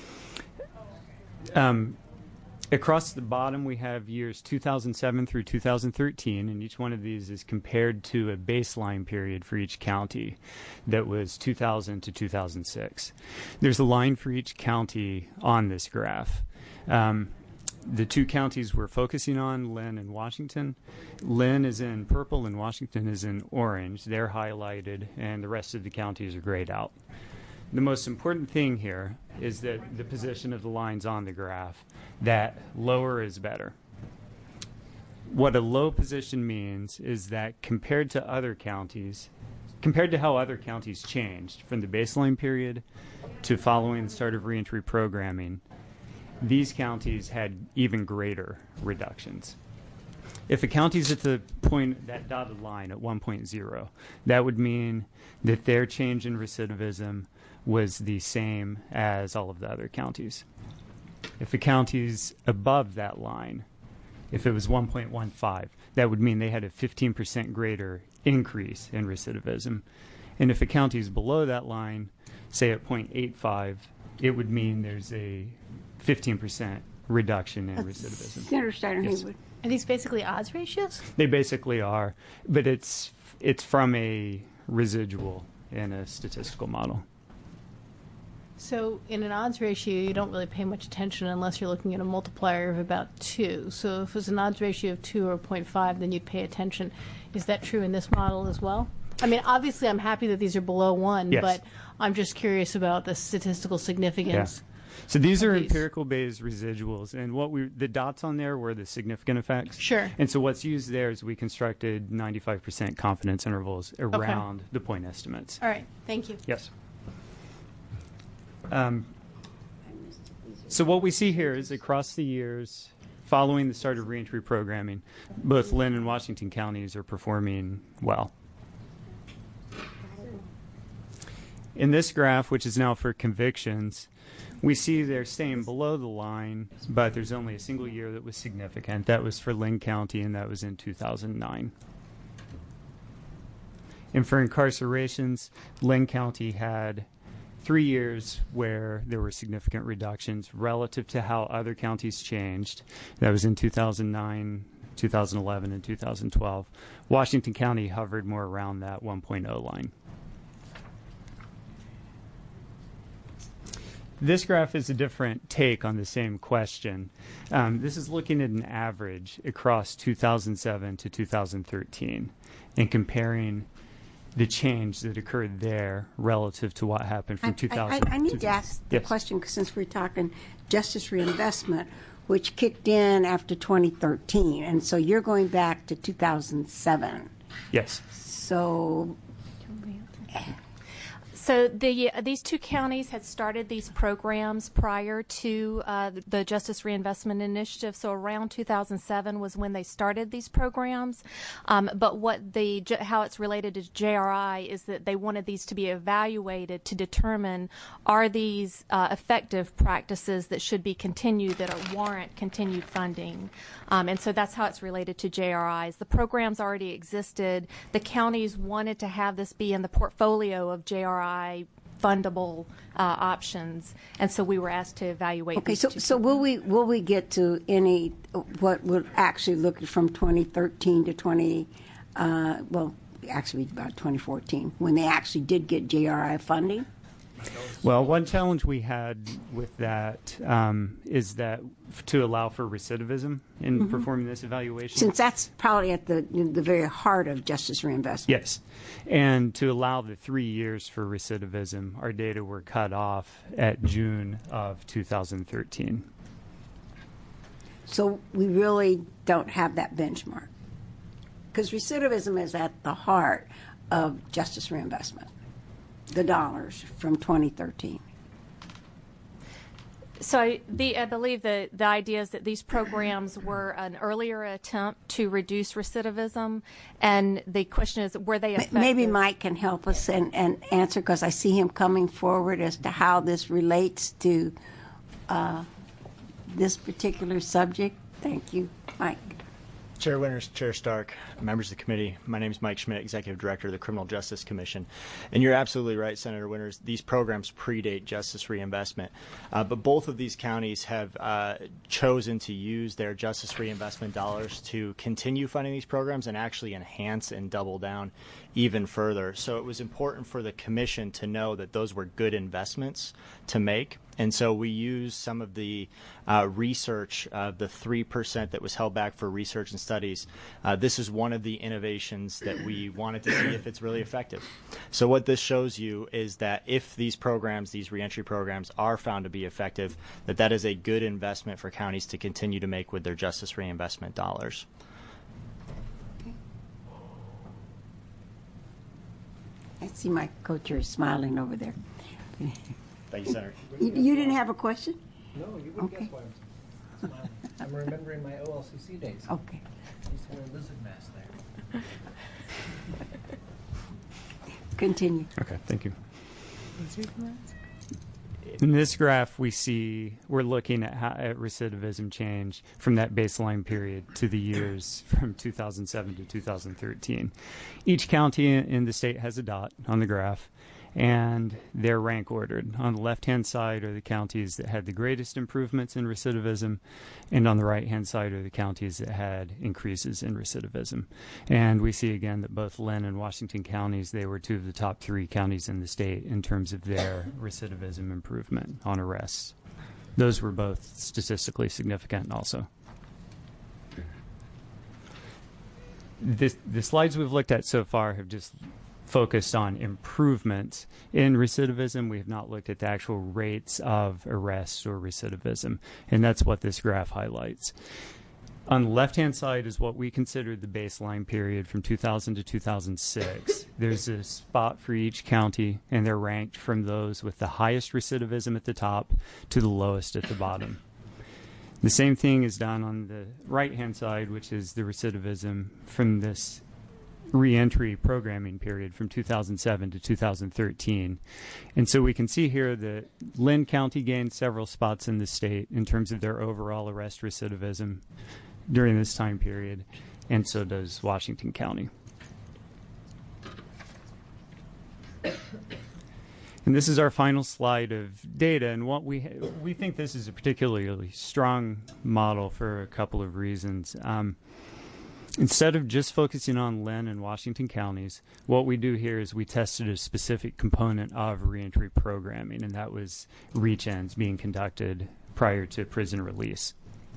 Um, across the bottom, we have years two thousand seven through two thousand thirteen, and each one of these is compared to a baseline period for each county that was two thousand to two thousand six. There's a line for each county on this graph. Um, The two counties we're focusing on, Lynn and Washington. Lynn is in purple and Washington is in orange. They're highlighted, and the rest of the counties are grayed out. The most important thing here is that the position of the lines on the graph, that lower is better. What a low position means is that compared to other counties, compared to how other counties changed from the baseline period to following the start of reentry programming, these counties had even greater reductions. If a county's at the point, that dotted line at one point zero, that would mean that their change in recidivism was the same as all of the other counties. If a county's above that line, if it was one point one five, that would mean they had a fifteen percent greater increase in recidivism. And if a county's below that line, say at zero point eight five, it would mean there's a fifteen percent reduction in recidivism. Senator Steiner Yes. Haywood. Are these basically odds ratios? They basically are, but it's it's from a residual in a statistical model. So in an odds ratio, you don't really pay much attention unless you're looking at a multiplier of about two. So if it was an odds ratio of two or zero point five, then you'd pay attention. Is that true in this model as well? I mean, obviously, I'm happy that these are below one, Yes. but I'm just curious about the statistical significance. Yeah. So these are empirical-based residuals, and what we the dots on there were the significant effects. Sure. And so what's used there is we constructed ninety-five percent confidence intervals around the point estimates. All right. Thank you. Yes. Um, so what we see here is across the years, following the start of reentry programming, both Lynn and Washington counties are performing well. In this graph, which is now for convictions, we see they're staying below the line, but there's only a single year that was significant. That was for Lynn County, and that was in two thousand nine. And for incarcerations, Lynn County had three years where there were significant reductions relative to how other counties changed. That was in two thousand nine, two thousand eleven, and two thousand twelve. Washington County hovered more around that one point oh line. This graph is a different take on the same question. Um, this is looking at an average across two thousand seven to two thousand thirteen and comparing the change that occurred there relative to what happened from I, two thousand. I, I need to ask the Yes. question, 'cause since we're talking justice reinvestment, which kicked in after twenty thirteen, and so you're going back to two thousand seven. Yes. So So the uh, these two counties had started these programs prior to uh, the Justice Reinvestment Initiative. So around two thousand seven was when they started these programs. Um, but what the how it's related to J R I is that they wanted these to be evaluated to determine are these uh, effective practices that should be continued, that are warrant continued funding. Um, and so that's how it's related to J R Is. The programs already existed. The counties wanted to have this be in the portfolio of J R I fundable uh, options, and so we were asked to evaluate. Okay, these so two so will we will we get to any what would actually look from twenty thirteen to twenty? Uh, well, actually about twenty fourteen when they actually did get J R I funding. Well, one challenge we had with that um, is that f- to allow for recidivism in Mhm. performing this evaluation. Since that's probably at the the very heart of justice reinvestment. Yes. And to allow the three years for recidivism, our data were cut off at June of two thousand thirteen. So we really don't have that benchmark. Because recidivism is at the heart of justice reinvestment, the dollars from twenty thirteen. So I, the, I believe the, the idea is that these programs were an earlier attempt to reduce recidivism, and the question is, were they effective? Maybe Mike can help us and, and answer, because I see him coming forward as to how this relates to uh, this particular subject. Thank you, Mike. Chair Winters, Chair Stark, members of the committee, my name is Mike Schmidt, Executive Director of the Criminal Justice Commission. And you're absolutely right, Senator Winters, these programs predate justice reinvestment. Uh, but both of these counties have uh, chosen to use their justice reinvestment dollars to continue funding these programs and actually enhance and double down even further. So it was important for the commission to know that those were good investments to make. And so we used some of the uh, research, uh, the three percent that was held back for research and studies. Uh, this is one of the innovations that we wanted to see if it's really effective. So what this shows you is that if these programs, these reentry programs, are found to be effective, that that is a good investment for counties to continue to make with their justice reinvestment dollars. I see my co-chair smiling over there. Thank you, Senator. You, you didn't have a question? No, you wouldn't Okay. guess why I'm smiling. I'm remembering my O L C C days. Okay. I used to wear a lizard mask there. Continue. Okay, thank you. In this graph, we see we're looking at, how, at recidivism change from that baseline period to the years from two thousand seven to two thousand thirteen. Each county in the state has a dot on the graph, and they're rank ordered. On the left-hand side are the counties that had the greatest improvements in recidivism, and on the right-hand side are the counties that had increases in recidivism. And we see again that both Lynn and Washington counties, they were two of the top three counties in the state in terms of their recidivism improvement on arrests. Those were both statistically significant also. This, the slides we've looked at so far have just focused on improvements in recidivism. We have not looked at the actual rates of arrests or recidivism, and that's what this graph highlights. On the left-hand side is what we consider the baseline period from two thousand to two thousand six. There's a spot for each county, and they're ranked from those with the highest recidivism at the top to the lowest at the bottom. The same thing is done on the right-hand side, which is the recidivism from this reentry programming period from two thousand seven to two thousand thirteen. And so we can see here that Lynn County gained several spots in the state in terms of their overall arrest recidivism during this time period, and so does Washington County. And this is our final slide of data, and what we ha- we think this is a particularly strong model for a couple of reasons. Um, Instead of just focusing on Lynn and Washington counties, what we do here is we tested a specific component of reentry programming, and that was reach-ins being conducted prior to prison release.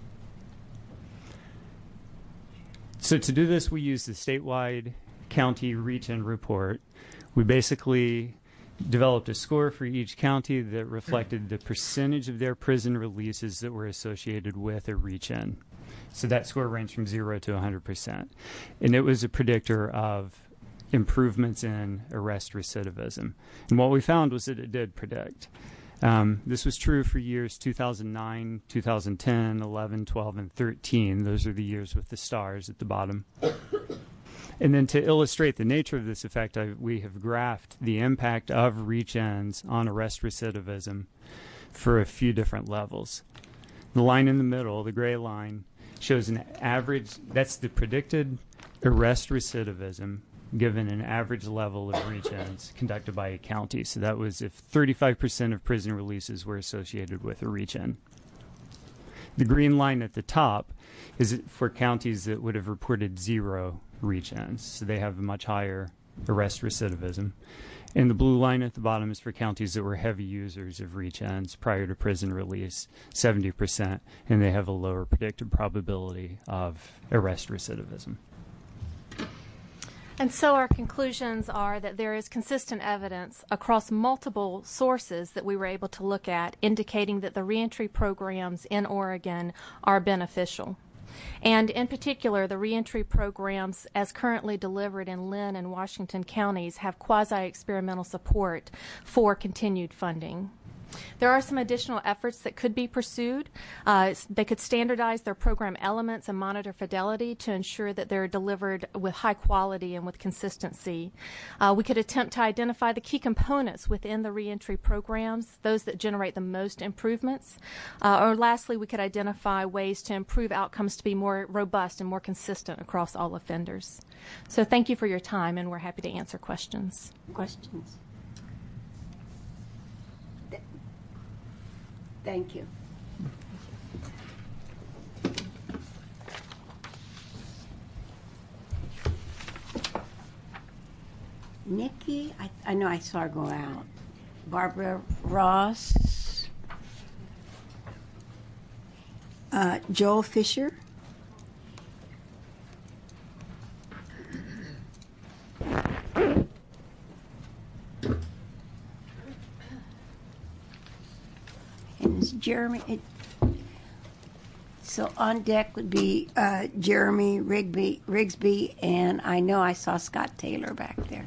So to do this, we used the statewide county reach-in report. We basically developed a score for each county that reflected the percentage of their prison releases that were associated with a reach-in. So that score ranged from zero to one hundred percent. And it was a predictor of improvements in arrest recidivism. And what we found was that it did predict. Um, this was true for years two thousand nine, two thousand ten, eleven, twelve, and thirteen. Those are the years with the stars at the bottom. And then to illustrate the nature of this effect, I, we have graphed the impact of reach-ins on arrest recidivism for a few different levels. The line in the middle, the gray line, shows an average, that's the predicted arrest recidivism given an average level of reach-ins conducted by a county. So that was if thirty-five percent of prison releases were associated with a reach-in. The green line at the top is for counties that would have reported zero reach-ins. So they have a much higher arrest recidivism. And the blue line at the bottom is for counties that were heavy users of reach-ins prior to prison release, seventy percent, and they have a lower predicted probability of arrest recidivism. And so our conclusions are that there is consistent evidence across multiple sources that we were able to look at indicating that the reentry programs in Oregon are beneficial. And in particular, the reentry programs as currently delivered in Lynn and Washington counties have quasi-experimental support for continued funding. There are some additional efforts that could be pursued. Uh, they could standardize their program elements and monitor fidelity to ensure that they're delivered with high quality and with consistency. Uh, we could attempt to identify the key components within the reentry programs, those that generate the most improvements. Uh, or lastly, we could identify ways to improve outcomes to be more robust and more consistent across all offenders. So thank you for your time, and we're happy to answer questions. Questions? Thank you. Nikki, I, I know I saw her go out. Barbara Ross. Uh, Joel Fisher. And it's Jeremy. It, so on deck would be uh, Jeremy Rigby, Rigsby, and I know I saw Scott Taylor back there.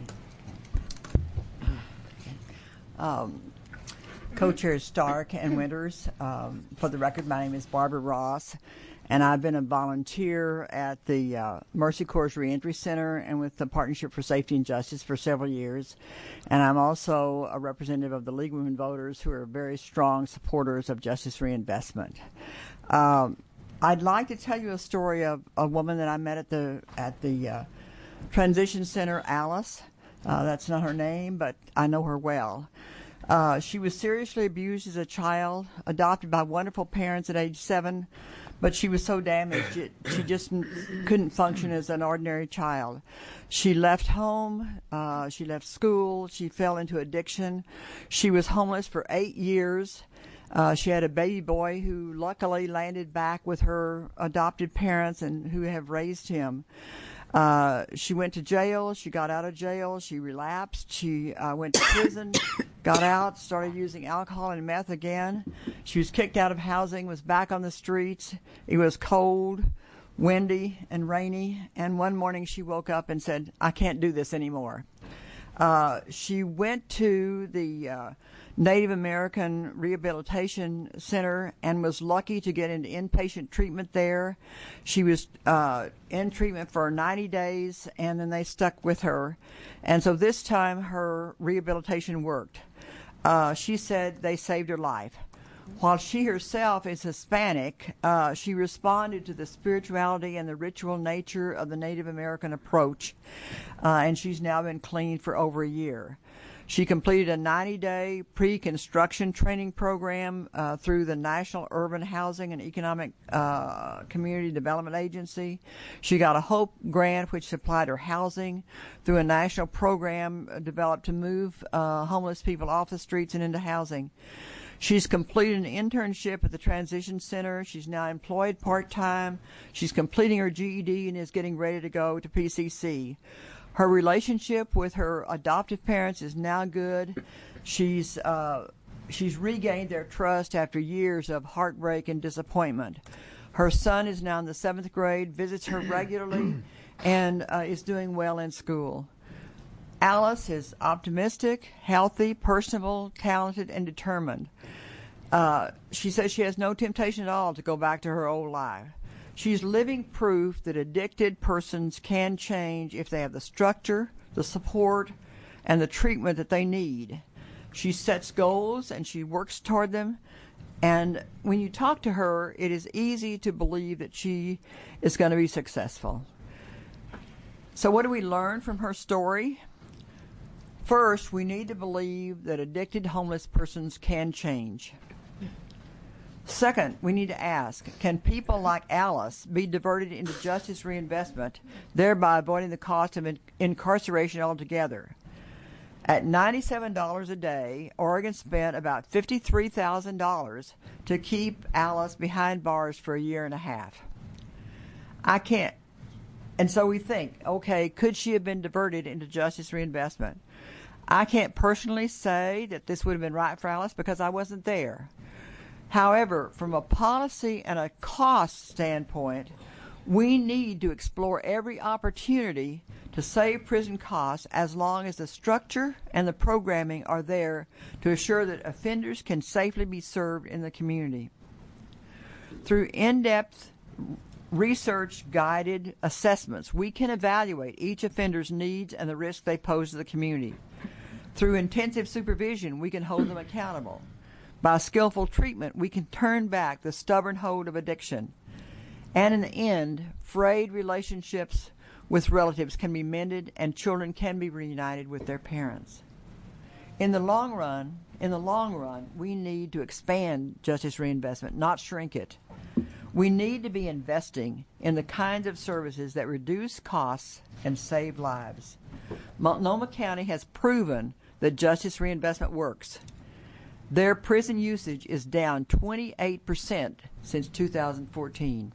Um, Co-chairs Stark and Winters. Um, for the record, my name is Barbara Ross, and I've been a volunteer at the uh, Mercy Corps Reentry Center and with the Partnership for Safety and Justice for several years. And I'm also a representative of the League of Women Voters, who are very strong supporters of justice reinvestment. Um, I'd like to tell you a story of a woman that I met at the at the uh, Transition Center, Alice. Uh, that's not her name, but I know her well. Uh, she was seriously abused as a child, adopted by wonderful parents at age seven, but she was so damaged it, she just n- couldn't function as an ordinary child. She left home, uh, she left school, she fell into addiction. She was homeless for eight years. Uh, she had a baby boy who luckily landed back with her adopted parents and who have raised him. Uh, she went to jail. She got out of jail. She relapsed. She uh, went to prison, got out, started using alcohol and meth again. She was kicked out of housing, was back on the streets. It was cold, windy, and rainy. And one morning she woke up and said, I can't do this anymore. Uh, she went to the uh, Native American Rehabilitation Center and was lucky to get into inpatient treatment there. She was uh, in treatment for ninety days, and then they stuck with her. And so this time her rehabilitation worked. Uh, she said they saved her life. While she herself is Hispanic, uh, she responded to the spirituality and the ritual nature of the Native American approach, uh, and she's now been clean for over a year. She completed a ninety-day pre-construction training program uh, through the National Urban Housing and Economic uh, Community Development Agency. She got a HOPE grant, which supplied her housing through a national program developed to move uh, homeless people off the streets and into housing. She's completed an internship at the Transition Center. She's now employed part-time. She's completing her G E D and is getting ready to go to P C C. Her relationship with her adoptive parents is now good. She's uh, she's regained their trust after years of heartbreak and disappointment. Her son is now in the seventh grade, visits her regularly, and uh, is doing well in school. Alice is optimistic, healthy, personable, talented, and determined. Uh, she says she has no temptation at all to go back to her old life. She's living proof that addicted persons can change if they have the structure, the support, and the treatment that they need. She sets goals and she works toward them. And when you talk to her, it is easy to believe that she is going to be successful. So what do we learn from her story? First, we need to believe that addicted homeless persons can change. Second, we need to ask, can people like Alice be diverted into justice reinvestment, thereby avoiding the cost of in- incarceration altogether? At ninety-seven dollars a day, Oregon spent about fifty-three thousand dollars to keep Alice behind bars for a year and a half. I can't. And so we think, okay, could she have been diverted into justice reinvestment? I can't personally say that this would have been right for Alice because I wasn't there. However, from a policy and a cost standpoint, we need to explore every opportunity to save prison costs as long as the structure and the programming are there to assure that offenders can safely be served in the community. Through in-depth research-guided assessments, we can evaluate each offender's needs and the risks they pose to the community. Through intensive supervision, we can hold them accountable. By skillful treatment, we can turn back the stubborn hold of addiction. And in the end, frayed relationships with relatives can be mended and children can be reunited with their parents. In the long run, in the long run, we need to expand justice reinvestment, not shrink it. We need to be investing in the kinds of services that reduce costs and save lives. Multnomah County has proven that justice reinvestment works. Their prison usage is down twenty-eight percent since two thousand fourteen.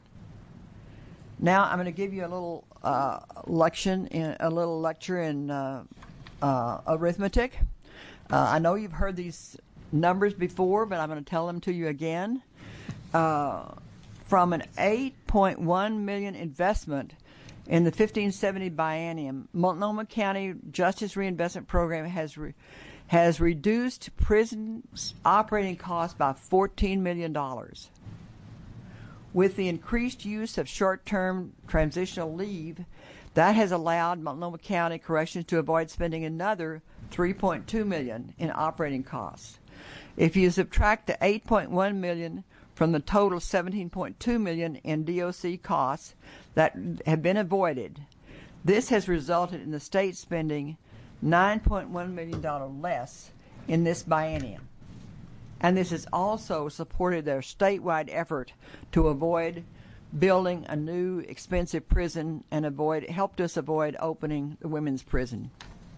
Now I'm going to give you a little uh, lection, in, a little lecture in uh, uh, arithmetic. Uh, I know you've heard these numbers before, but I'm going to tell them to you again. Uh, from an eight point one million dollars investment in the fifteen seventy biennium, Multnomah County Justice Reinvestment Program has re- has reduced prison operating costs by fourteen million dollars. With the increased use of short-term transitional leave, that has allowed Multnomah County Corrections to avoid spending another three point two million dollars in operating costs. If you subtract the eight point one million dollars from the total seventeen point two million dollars in D O C costs that have been avoided, this has resulted in the state spending nine point one million dollars less in this biennium. And this has also supported their statewide effort to avoid building a new expensive prison and avoid helped us avoid opening the women's prison.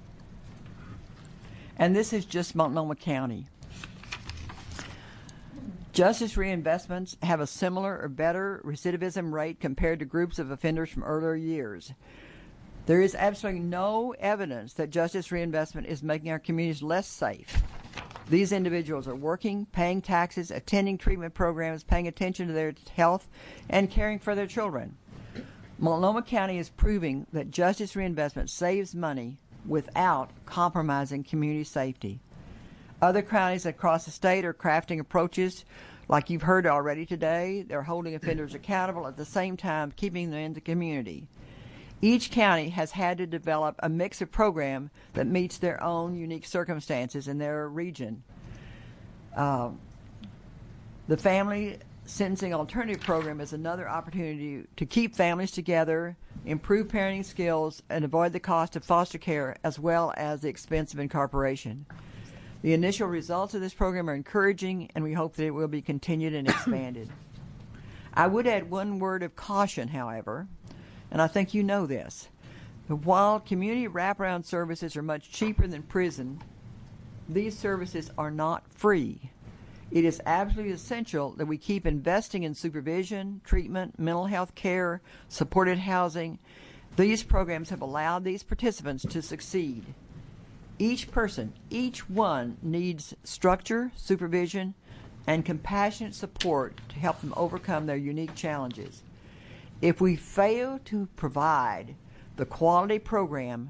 And this is just Multnomah County. Justice reinvestments have a similar or better recidivism rate compared to groups of offenders from earlier years. There is absolutely no evidence that justice reinvestment is making our communities less safe. These individuals are working, paying taxes, attending treatment programs, paying attention to their health, and caring for their children. Multnomah County is proving that justice reinvestment saves money without compromising community safety. Other counties across the state are crafting approaches like you've heard already today. They're holding offenders accountable at the same time keeping them in the community. Each county has had to develop a mix of program that meets their own unique circumstances in their region. Uh, the Family Sentencing Alternative Program is another opportunity to keep families together, improve parenting skills, and avoid the cost of foster care as well as the expense of incarceration. The initial results of this program are encouraging, and we hope that it will be continued and expanded. I would add one word of caution, however, and I think you know this. But while community wraparound services are much cheaper than prison, these services are not free. It is absolutely essential that we keep investing in supervision, treatment, mental health care, supported housing. These programs have allowed these participants to succeed. Each person, each one needs structure, supervision, and compassionate support to help them overcome their unique challenges. If we fail to provide the quality program,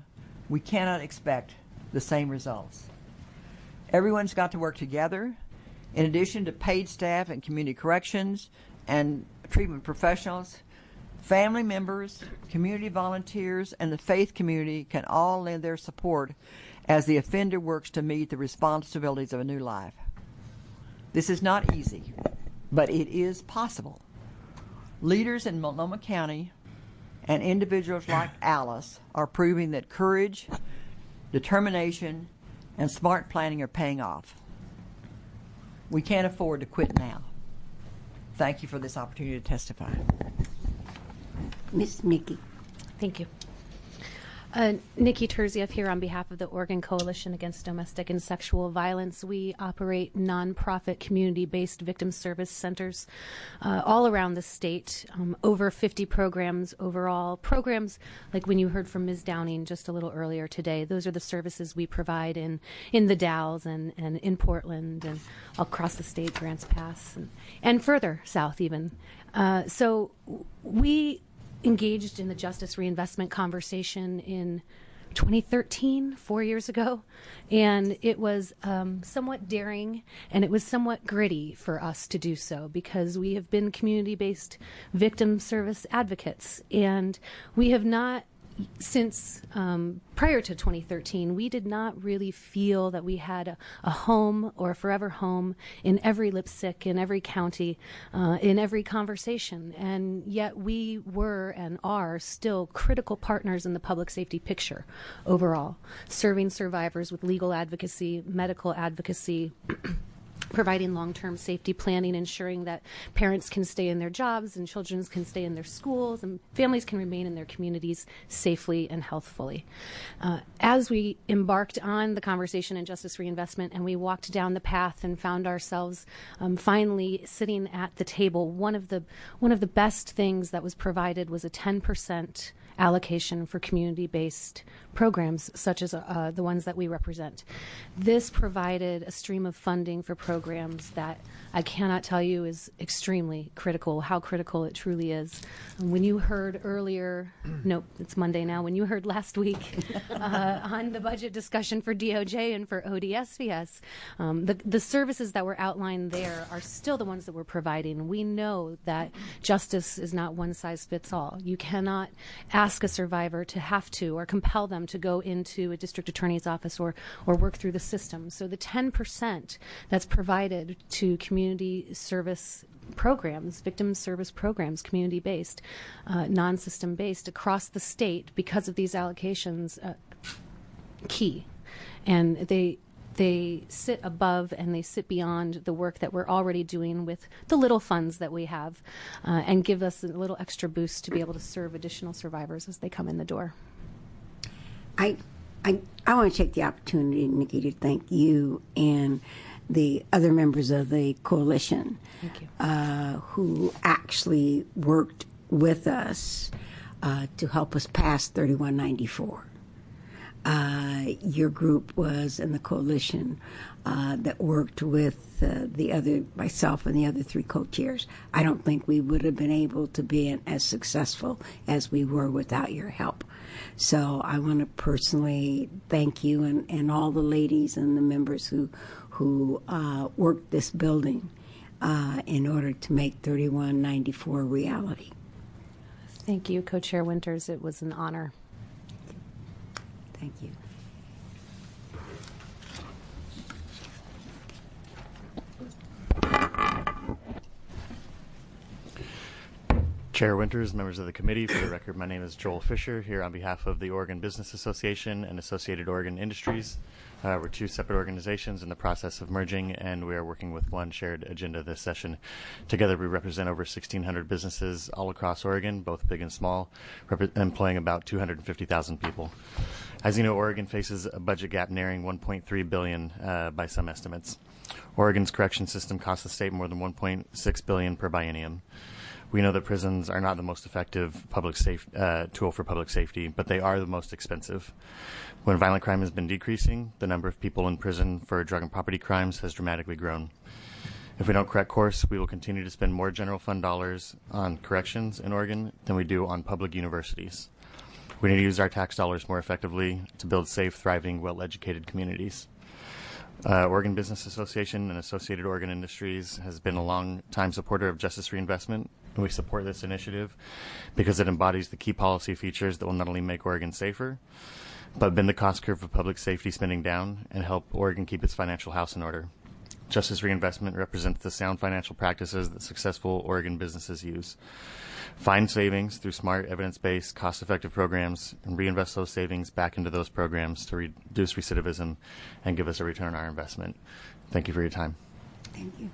we cannot expect the same results. Everyone's got to work together. In addition to paid staff and community corrections and treatment professionals, family members, community volunteers, and the faith community can all lend their support as the offender works to meet the responsibilities of a new life. This is not easy, but it is possible. Leaders in Multnomah County and individuals like Alice are proving that courage, determination, and smart planning are paying off. We can't afford to quit now. Thank you for this opportunity to testify. Miss Nikki. Thank you. Uh, Nikki Terzieff here on behalf of the Oregon Coalition Against Domestic and Sexual Violence. We operate nonprofit community-based victim service centers uh, all around the state, um, over fifty programs overall. Programs like when you heard from Miz Downing just a little earlier today, those are the services we provide in, in the Dalles and, and in Portland and across the state, Grants Pass, and, and further south even. Uh, so we engaged in the justice reinvestment conversation in twenty thirteen, four years ago, and it was um, somewhat daring and it was somewhat gritty for us to do so because we have been community-based victim service advocates, and we have not, since um, prior to twenty thirteen, we did not really feel that we had a, a home or a forever home in every lipstick, in every county, uh, in every conversation. And yet we were and are still critical partners in the public safety picture overall, serving survivors with legal advocacy, medical advocacy, providing long-term safety planning, ensuring that parents can stay in their jobs and children can stay in their schools and families can remain in their communities safely and healthfully. Uh, as we embarked on the conversation in justice reinvestment and we walked down the path and found ourselves um, finally sitting at the table, one of the one of the best things that was provided was a ten percent allocation for community-based programs such as uh, the ones that we represent. This provided a stream of funding for programs that I cannot tell you is extremely critical, how critical it truly is. When you heard earlier, nope, it's Monday now, when you heard last week uh, on the budget discussion for D O J and for O D S V S, um, the, the services that were outlined there are still the ones that we're providing. We know that justice is not one size fits all. You cannot ask a survivor to have to or compel them to go into a district attorney's office or, or work through the system. So the ten percent that's provided to community service programs, victim service programs, community-based, uh, non-system-based across the state because of these allocations, uh, key. And they they sit above and they sit beyond the work that we're already doing with the little funds that we have uh, and give us a little extra boost to be able to serve additional survivors as they come in the door. I, I, I want to take the opportunity, Nikki, to thank you and the other members of the coalition Thank you. Uh, who actually worked with us uh, to help us pass thirty-one ninety-four. Uh, your group was in the coalition uh, that worked with uh, the other, myself and the other three co-chairs. I don't think we would have been able to be as successful as we were without your help. So I want to personally thank you and, and all the ladies and the members who who uh, worked this building uh, in order to make thirty-one ninety-four reality. Thank you, Co-Chair Winters. It was an honor. Thank you. Chair Winters, members of the committee, for the record, my name is Joel Fisher, here on behalf of the Oregon Business Association and Associated Oregon Industries. Uh, we're two separate organizations in the process of merging, and we are working with one shared agenda this session. Together, we represent over sixteen hundred businesses all across Oregon, both big and small, rep- employing about two hundred fifty thousand people. As you know, Oregon faces a budget gap nearing one point three billion dollars uh, by some estimates. Oregon's correction system costs the state more than one point six billion dollars per biennium. We know that prisons are not the most effective public safe, uh, tool for public safety, but they are the most expensive. When violent crime has been decreasing, the number of people in prison for drug and property crimes has dramatically grown. If we don't correct course, we will continue to spend more general fund dollars on corrections in Oregon than we do on public universities. We need to use our tax dollars more effectively to build safe, thriving, well-educated communities. Uh, Oregon Business Association and Associated Oregon Industries has been a long-time supporter of justice reinvestment, and we support this initiative because it embodies the key policy features that will not only make Oregon safer, but bend the cost curve of public safety spending down and help Oregon keep its financial house in order. Justice reinvestment represents the sound financial practices that successful Oregon businesses use. Find savings through smart, evidence-based, cost-effective programs and reinvest those savings back into those programs to reduce recidivism and give us a return on our investment. Thank you for your time. Thank you.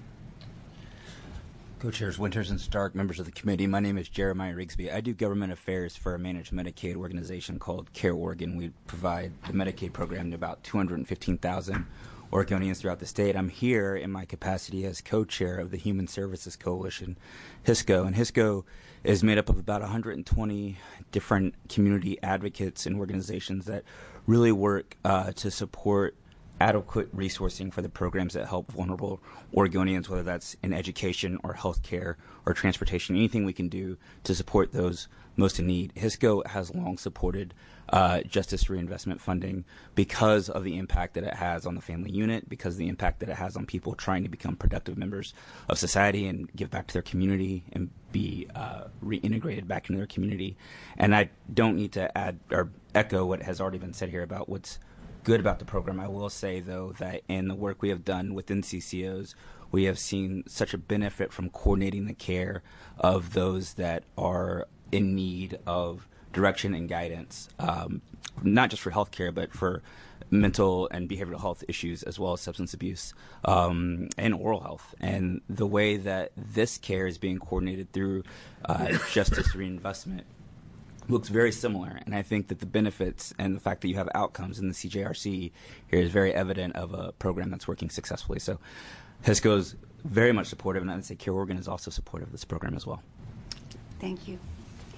Co-chairs Winters and Stark, members of the committee, my name is Jeremiah Rigsby. I do government affairs for a managed Medicaid organization called Care Oregon. We provide the Medicaid program to about two hundred fifteen thousand Oregonians throughout the state. I'm here in my capacity as co-chair of the Human Services Coalition, HISCO, and HISCO is made up of about one hundred twenty different community advocates and organizations that really work uh, to support adequate resourcing for the programs that help vulnerable Oregonians, whether that's in education or healthcare or transportation, anything we can do to support those most in need. HISCO has long supported uh, justice reinvestment funding because of the impact that it has on the family unit, because of the impact that it has on people trying to become productive members of society and give back to their community and be uh, reintegrated back into their community. And I don't need to add or echo what has already been said here about what's good about the program. I will say, though, that in the work we have done within C C Os, we have seen such a benefit from coordinating the care of those that are in need of direction and guidance, um, not just for health care, but for mental and behavioral health issues, as well as substance abuse um, and oral health. And the way that this care is being coordinated through uh, justice reinvestment looks very similar, and I think that the benefits and the fact that you have outcomes in the C J R C here is very evident of a program that's working successfully. So HISCO is very much supportive, and I would say Care Oregon is also supportive of this program as well. Thank you.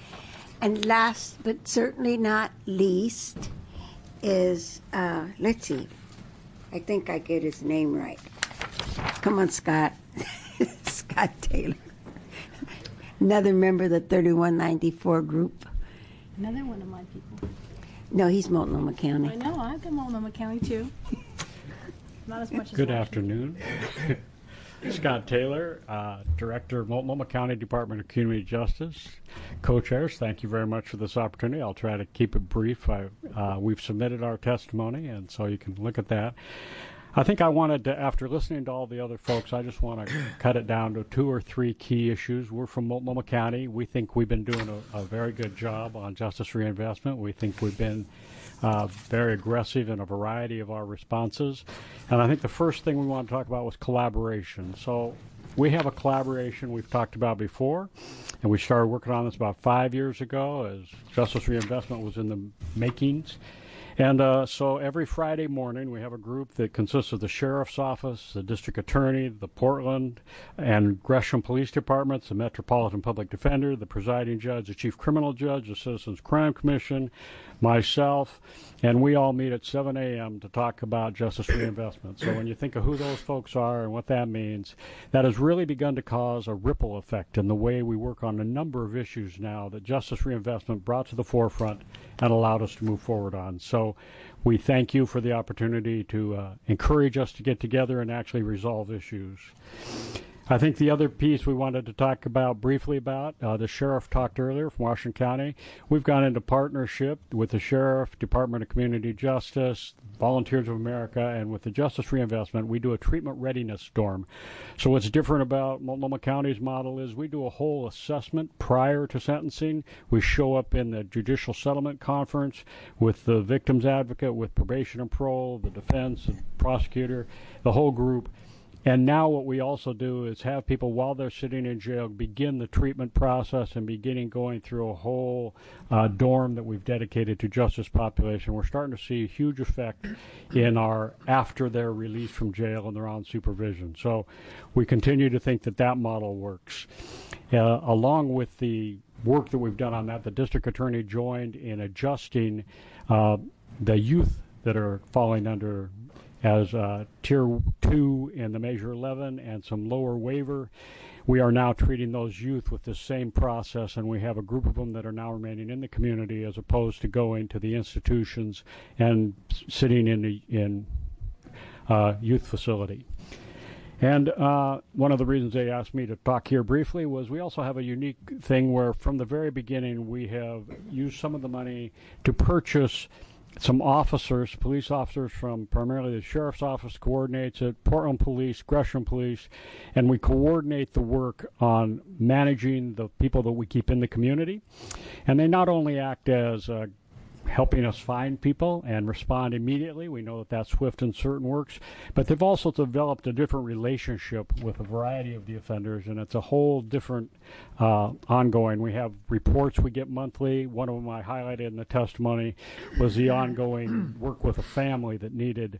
And last but certainly not least is, uh, let's see, I think I get his name right. Come on, Scott. Scott Taylor. Another member of the thirty-one ninety-four group. Another one of my people. No, he's Multnomah County. I know, I've been Multnomah County too. Not as much as Good Washington. afternoon. Scott Taylor, uh, Director of Multnomah County Department of Community Justice. Co-chairs, thank you very much for this opportunity. I'll try to keep it brief. I, uh, we've submitted our testimony, and so you can look at that. I think I wanted to, after listening to all the other folks, I just want to cut it down to two or three key issues. We're from Multnomah County. We think we've been doing a, a very good job on justice reinvestment. We think we've been uh, very aggressive in a variety of our responses. And I think the first thing we want to talk about was collaboration. So we have a collaboration we've talked about before, and we started working on this about five years ago as justice reinvestment was in the makings. And uh, so every Friday morning, we have a group that consists of the Sheriff's Office, the District Attorney, the Portland and Gresham Police Departments, the Metropolitan Public Defender, the Presiding Judge, the Chief Criminal Judge, the Citizens Crime Commission, myself, and we all meet at seven a.m. to talk about justice reinvestment. So when you think of who those folks are and what that means, that has really begun to cause a ripple effect in the way we work on a number of issues now that justice reinvestment brought to the forefront and allowed us to move forward on. So we thank you for the opportunity to uh, encourage us to get together and actually resolve issues. I think the other piece we wanted to talk about briefly about, uh, the sheriff talked earlier from Washington County. We've gone into partnership with the Sheriff, Department of Community Justice, Volunteers of America, and with the Justice Reinvestment, we do a treatment readiness storm. So what's different about Multnomah County's model is we do a whole assessment prior to sentencing. We show up in the Judicial Settlement Conference with the victim's advocate, with probation and parole, the defense, the prosecutor, the whole group. And now what we also do is have people, while they're sitting in jail, begin the treatment process and beginning going through a whole uh, dorm that we've dedicated to justice population. We're starting to see a huge effect in our after they're released from jail and they're on supervision. So we continue to think that that model works. Uh, along with the work that we've done on that, the district attorney joined in adjusting uh, the youth that are falling under as uh, tier two in the measure eleven and some lower waiver. we are now treating those youth with this same process, and we have a group of them that are now remaining in the community as opposed to going to the institutions and s- sitting in the in uh, youth facility. And uh, one of the reasons they asked me to talk here briefly was we also have a unique thing where from the very beginning we have used some of the money to purchase some officers, police officers from primarily the Sheriff's Office coordinates it, Portland Police, Gresham Police, and we coordinate the work on managing the people that we keep in the community. And they not only act as uh, helping us find people and respond immediately. We know that that swift and certain works, but they've also developed a different relationship with a variety of the offenders, and it's a whole different uh, ongoing. We have reports we get monthly. One of them I highlighted in the testimony was the ongoing work with a family that needed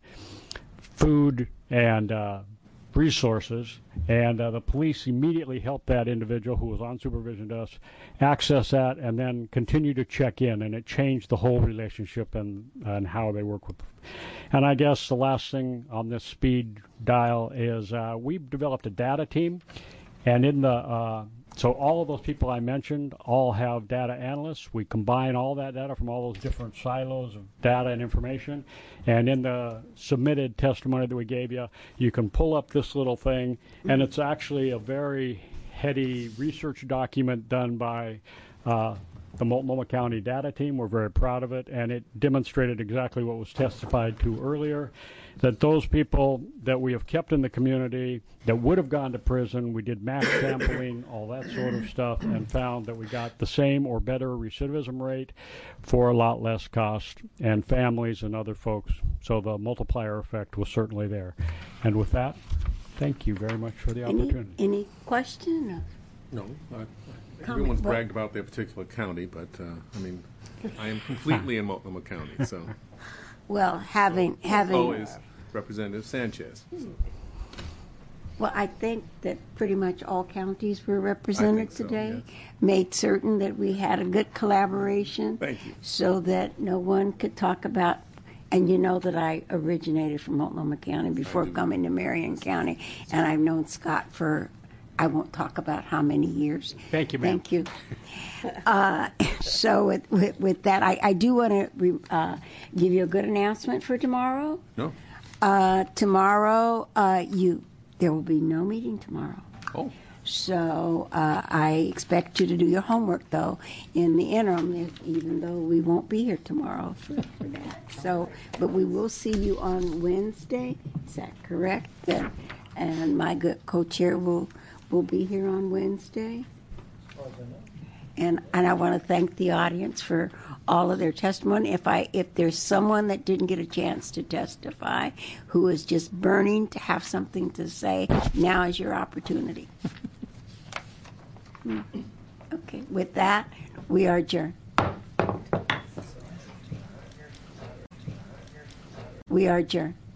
food and uh, resources, and uh, the police immediately helped that individual who was on supervision to us access that and then continue to check in, and it changed the whole relationship and, and how they work with. And I guess the last thing on this speed dial is uh, we've developed a data team, and in the uh, so all of those people I mentioned all have data analysts. We combine all that data from all those different silos of data and information. And in the submitted testimony that we gave you, you can pull up this little thing, and it's actually a very heady research document done by uh, the Multnomah County data team. We're very proud of it, and it demonstrated exactly what was testified to earlier, that those people that we have kept in the community that would have gone to prison, we did mass sampling, all that sort of stuff, and found that we got the same or better recidivism rate for a lot less cost, and families and other folks. So the multiplier effect was certainly there. And with that, thank you very much for the Any, opportunity. any question? No. I, Comment, everyone's but- bragged about their particular county, but uh, I mean, I am completely in Multnomah County, so. Well, having having. Always Representative Sanchez. So. Well, I think that pretty much all counties were represented so, today. yes. Made certain that we had a good collaboration. Thank you. So that no one could talk about, and you know that I originated from Multnomah County before coming to Marion County, and I've known Scott for, I won't talk about how many years. Thank you, ma'am. Thank you. Uh, so with, with, with that, I, I do want to uh, give you a good announcement for tomorrow. No. Uh, tomorrow, uh, you there will be no meeting tomorrow. Oh. So uh, I expect you to do your homework, though, in the interim, if, even though we won't be here tomorrow for, for that. So, but we will see you on Wednesday. Is that correct? That, and my good co-chair will will be here on Wednesday. And and I want to thank the audience for all of their testimony. If I if there's someone that didn't get a chance to testify, who is just burning to have something to say, now is your opportunity. Hmm. Okay, with that, we are adjourned. We are adjourned.